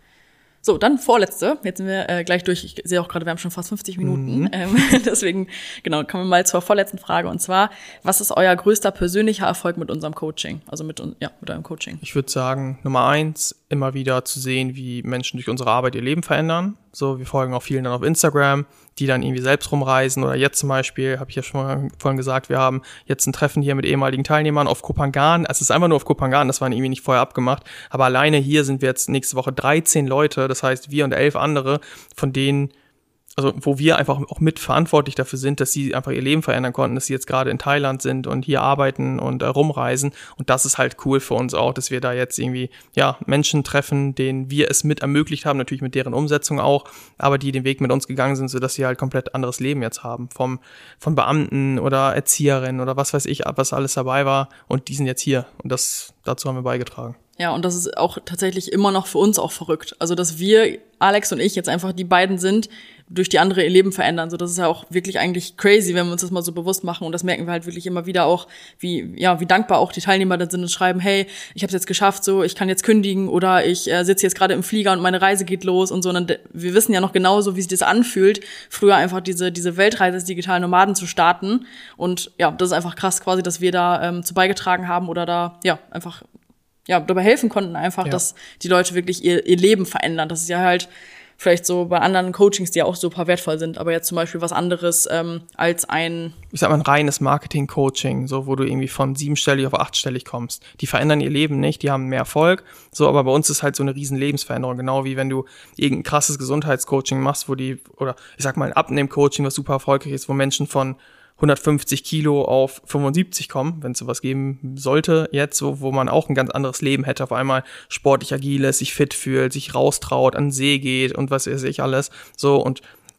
So, dann vorletzte. Jetzt sind wir äh, gleich durch. Ich sehe auch gerade, wir haben schon fast fünfzig Minuten. Mhm. Ähm, deswegen, genau, kommen wir mal zur vorletzten Frage. Und zwar, was ist euer größter persönlicher Erfolg mit unserem Coaching? Also mit, ja, mit eurem Coaching. Ich würde sagen, Nummer eins, immer wieder zu sehen, wie Menschen durch unsere Arbeit ihr Leben verändern. So, wir folgen auch vielen dann auf Instagram, die dann irgendwie selbst rumreisen. Oder jetzt zum Beispiel, habe ich ja schon mal vorhin gesagt, wir haben jetzt ein Treffen hier mit ehemaligen Teilnehmern auf Koh Phangan. Es ist einfach nur auf Koh Phangan, das war irgendwie nicht vorher abgemacht. Aber alleine hier sind wir jetzt nächste Woche dreizehn Leute. Das heißt, wir und elf andere, von denen, also wo wir einfach auch mitverantwortlich dafür sind, dass sie einfach ihr Leben verändern konnten, dass sie jetzt gerade in Thailand sind und hier arbeiten und äh, rumreisen. Und das ist halt cool für uns auch, dass wir da jetzt irgendwie ja Menschen treffen, denen wir es mit ermöglicht haben, natürlich mit deren Umsetzung auch, aber die den Weg mit uns gegangen sind, sodass sie halt komplett anderes Leben jetzt haben. Vom von Beamten oder Erzieherinnen oder was weiß ich, was alles dabei war. Und die sind jetzt hier. Und das dazu haben wir beigetragen. Ja, und das ist auch tatsächlich immer noch für uns auch verrückt. Also, dass wir, Alex und ich, jetzt einfach die beiden sind, durch die andere ihr Leben verändern. So, das ist ja auch wirklich eigentlich crazy, wenn wir uns das mal so bewusst machen. Und das merken wir halt wirklich immer wieder auch, wie, ja, wie dankbar auch die Teilnehmer dann sind und schreiben, hey, ich habe es jetzt geschafft, so, ich kann jetzt kündigen, oder ich äh, sitze jetzt gerade im Flieger und meine Reise geht los und so. Und dann, wir wissen ja noch genauso, wie sich das anfühlt, früher einfach diese, diese Weltreise als digitalen Nomaden zu starten. Und ja, das ist einfach krass quasi, dass wir da ähm, zu beigetragen haben oder da, ja, einfach ja, dabei helfen konnten einfach, ja, dass die Leute wirklich ihr, ihr Leben verändern. Das ist ja halt vielleicht so bei anderen Coachings, die ja auch super wertvoll sind, aber jetzt zum Beispiel was anderes ähm, als ein... Ich sag mal, ein reines Marketing-Coaching, so wo du irgendwie von siebenstellig auf achtstellig kommst. Die verändern ihr Leben nicht, die haben mehr Erfolg, so, aber bei uns ist halt so eine riesen Lebensveränderung, genau wie wenn du irgendein krasses Gesundheitscoaching machst, wo die, oder ich sag mal ein Abnehm-Coaching, was super erfolgreich ist, wo Menschen von hundertfünfzig Kilo auf fünfundsiebzig kommen, wenn es sowas geben sollte, jetzt, wo, wo man auch ein ganz anderes Leben hätte, auf einmal sportlich agil ist, sich fit fühlt, sich raustraut, an den See geht und was weiß ich alles, so, und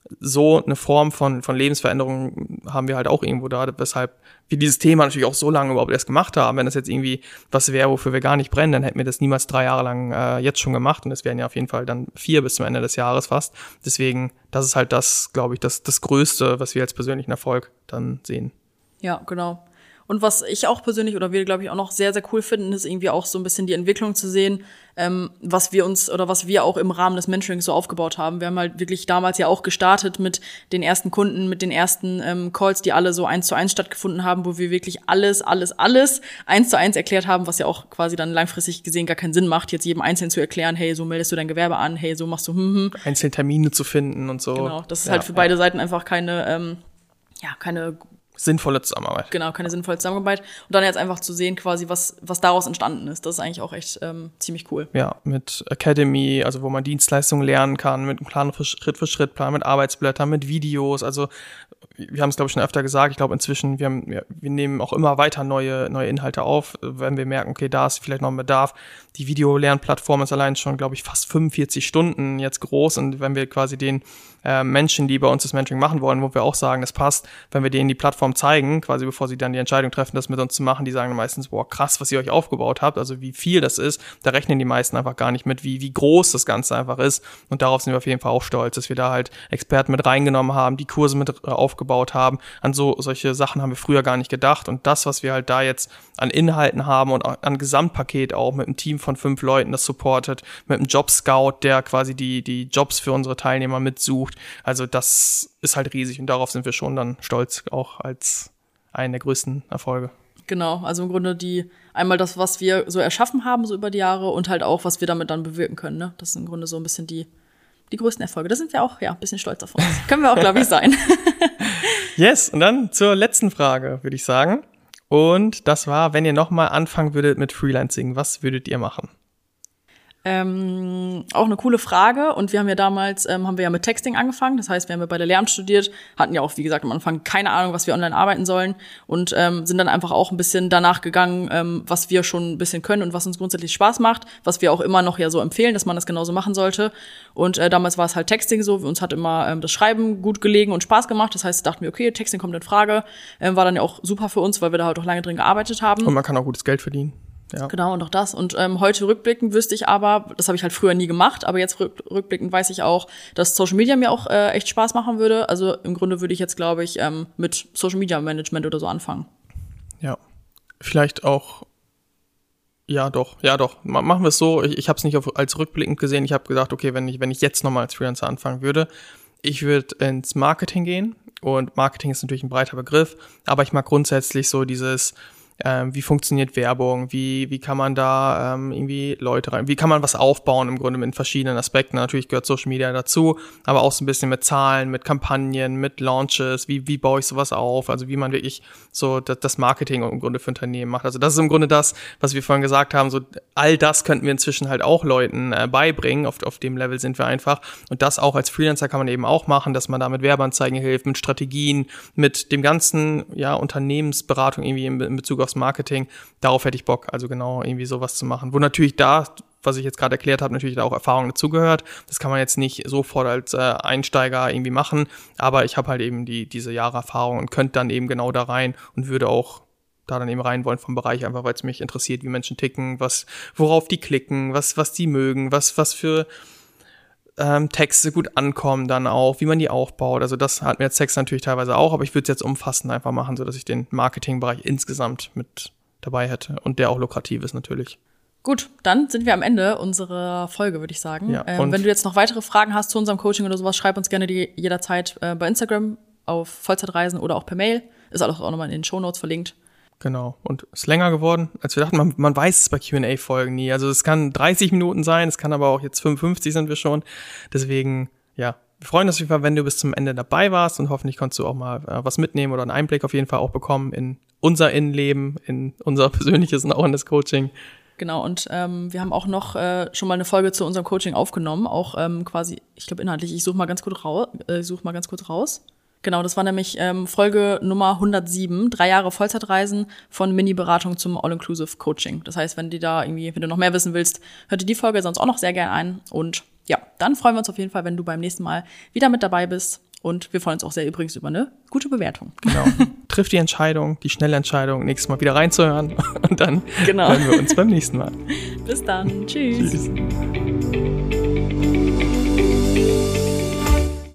so eine Form von von Lebensveränderung haben wir halt auch irgendwo da, weshalb wir dieses Thema natürlich auch so lange überhaupt erst gemacht haben. Wenn das jetzt irgendwie was wäre, wofür wir gar nicht brennen, dann hätten wir das niemals drei Jahre lang äh, jetzt schon gemacht, und es wären ja auf jeden Fall dann vier bis zum Ende des Jahres fast. Deswegen, das ist halt das, glaube ich, das das Größte, was wir als persönlichen Erfolg dann sehen. Ja, genau. Und was ich auch persönlich oder wir, glaube ich, auch noch sehr, sehr cool finden, ist irgendwie auch so ein bisschen die Entwicklung zu sehen, ähm, was wir uns oder was wir auch im Rahmen des Mentorings so aufgebaut haben. Wir haben halt wirklich damals ja auch gestartet mit den ersten Kunden, mit den ersten ähm, Calls, die alle so eins zu eins stattgefunden haben, wo wir wirklich alles, alles, alles eins zu eins erklärt haben, was ja auch quasi dann langfristig gesehen gar keinen Sinn macht, jetzt jedem einzeln zu erklären, hey, so meldest du dein Gewerbe an, hey, so machst du hm, hm. Einzelne Termine zu finden und so. Genau, das ist ja, halt für ja. beide Seiten einfach keine, ähm, ja, keine sinnvolle Zusammenarbeit. Genau, keine sinnvolle Zusammenarbeit. Und dann jetzt einfach zu sehen, quasi, was was daraus entstanden ist. Das ist eigentlich auch echt ähm, ziemlich cool. Ja, mit Academy, also wo man Dienstleistungen lernen kann, mit einem Plan für Schritt-für-Schritt-Plan, mit Arbeitsblättern, mit Videos. Also wir haben es, glaube ich, schon öfter gesagt. Ich glaube inzwischen, wir, haben, ja, wir nehmen auch immer weiter neue neue Inhalte auf, wenn wir merken, okay, da ist vielleicht noch ein Bedarf. Die Videolernplattform ist allein schon, glaube ich, fast fünfundvierzig Stunden jetzt groß. Und wenn wir quasi den äh, Menschen, die bei uns das Mentoring machen wollen, wo wir auch sagen, das passt, wenn wir denen die Plattform zeigen, quasi bevor sie dann die Entscheidung treffen, das mit uns zu machen, die sagen dann meistens, boah, krass, was ihr euch aufgebaut habt, also wie viel das ist, da rechnen die meisten einfach gar nicht mit, wie wie groß das Ganze einfach ist, und darauf sind wir auf jeden Fall auch stolz, dass wir da halt Experten mit reingenommen haben, die Kurse mit äh, aufgebaut haben, an so solche Sachen haben wir früher gar nicht gedacht, und das, was wir halt da jetzt an Inhalten haben und an Gesamtpaket auch mit einem Team von fünf Leuten, das supportet, mit einem Job-Scout, der quasi die die Jobs für unsere Teilnehmer mitsucht, also das ist halt riesig, und darauf sind wir schon dann stolz, auch als einen der größten Erfolge. Genau, also im Grunde die einmal das, was wir so erschaffen haben, so über die Jahre und halt auch, was wir damit dann bewirken können. Ne? Das sind im Grunde so ein bisschen die, die größten Erfolge. Da sind wir auch ja ein bisschen stolz auf uns. Können wir auch, glaube ich, sein. Yes, und dann zur letzten Frage, würde ich sagen. Und das war, wenn ihr nochmal anfangen würdet mit Freelancing, was würdet ihr machen? Ähm, auch eine coole Frage. Und wir haben ja damals, ähm, haben wir ja mit Texting angefangen. Das heißt, wir haben ja bei der Lehramt studiert, hatten ja auch, wie gesagt, am Anfang keine Ahnung, was wir online arbeiten sollen und ähm, sind dann einfach auch ein bisschen danach gegangen, ähm, was wir schon ein bisschen können und was uns grundsätzlich Spaß macht, was wir auch immer noch ja so empfehlen, dass man das genauso machen sollte. Und äh, damals war es halt Texting so. Uns hat immer ähm, das Schreiben gut gelegen und Spaß gemacht. Das heißt, dachten wir, okay, Texting kommt in Frage. Ähm, war dann ja auch super für uns, weil wir da halt auch lange drin gearbeitet haben. Und man kann auch gutes Geld verdienen. Ja. Genau, und auch das. Und ähm, heute rückblickend wüsste ich aber, das habe ich halt früher nie gemacht, aber jetzt rück, rückblickend weiß ich auch, dass Social Media mir auch äh, echt Spaß machen würde. Also im Grunde würde ich jetzt, glaube ich, ähm, mit Social Media Management oder so anfangen. Ja, vielleicht auch, ja doch, ja doch. Machen wir es so, ich, ich habe es nicht auf, als rückblickend gesehen. Ich habe gedacht, okay, wenn ich, wenn ich jetzt nochmal als Freelancer anfangen würde, ich würde ins Marketing gehen. Und Marketing ist natürlich ein breiter Begriff, aber ich mag grundsätzlich so dieses, Ähm, wie funktioniert Werbung, wie wie kann man da ähm, irgendwie Leute rein, wie kann man was aufbauen im Grunde mit verschiedenen Aspekten. Natürlich gehört Social Media dazu, aber auch so ein bisschen mit Zahlen, mit Kampagnen, mit Launches, wie wie baue ich sowas auf, also wie man wirklich so das, das Marketing im Grunde für Unternehmen macht. Also das ist im Grunde das, was wir vorhin gesagt haben, so all das könnten wir inzwischen halt auch Leuten äh, beibringen, auf, auf dem Level sind wir einfach und das auch als Freelancer kann man eben auch machen, dass man da mit Werbeanzeigen hilft, mit Strategien, mit dem ganzen ja Unternehmensberatung irgendwie in, in Bezug auf Marketing, darauf hätte ich Bock, also genau irgendwie sowas zu machen. Wo natürlich da, was ich jetzt gerade erklärt habe, natürlich da auch Erfahrung dazugehört. Das kann man jetzt nicht sofort als äh, Einsteiger irgendwie machen, aber ich habe halt eben die diese Jahre Erfahrung und könnte dann eben genau da rein und würde auch da dann eben rein wollen vom Bereich, einfach weil es mich interessiert, wie Menschen ticken, was, worauf die klicken, was was die mögen, was was für Ähm, Texte gut ankommen dann auch, wie man die aufbaut. Also das hat mir jetzt Text natürlich teilweise auch, aber ich würde es jetzt umfassend einfach machen, so dass ich den Marketingbereich insgesamt mit dabei hätte und der auch lukrativ ist natürlich. Gut, dann sind wir am Ende unserer Folge, würde ich sagen. Ja, ähm, wenn du jetzt noch weitere Fragen hast zu unserem Coaching oder sowas, schreib uns gerne die jederzeit äh, bei Instagram, auf Vollzeitreisen oder auch per Mail. Ist alles auch nochmal in den Shownotes verlinkt. Genau. Und ist länger geworden, als wir dachten. Man, man weiß es bei Q and A-Folgen nie. Also es kann dreißig Minuten sein, es kann aber auch jetzt fünfundfünfzig sind wir schon. Deswegen, ja, wir freuen uns auf jeden Fall, wenn du bis zum Ende dabei warst und hoffentlich konntest du auch mal äh, was mitnehmen oder einen Einblick auf jeden Fall auch bekommen in unser Innenleben, in unser persönliches und auch in das Coaching. Genau, und ähm, wir haben auch noch äh, schon mal eine Folge zu unserem Coaching aufgenommen, auch ähm, quasi, ich glaube inhaltlich, ich suche mal ganz kurz raus, äh, suche mal ganz kurz raus. Genau, das war nämlich ähm, Folge Nummer hundertsieben, drei Jahre Vollzeitreisen von Mini-Beratung zum All-Inclusive-Coaching. Das heißt, wenn du da irgendwie, wenn du noch mehr wissen willst, hör dir die Folge sonst auch noch sehr gerne ein. Und ja, dann freuen wir uns auf jeden Fall, wenn du beim nächsten Mal wieder mit dabei bist. Und wir freuen uns auch sehr übrigens über eine gute Bewertung. Genau. Triff die Entscheidung, die schnelle Entscheidung, nächstes Mal wieder reinzuhören. Und dann genau. hören wir uns beim nächsten Mal. Bis dann. Tschüss. Tschüss.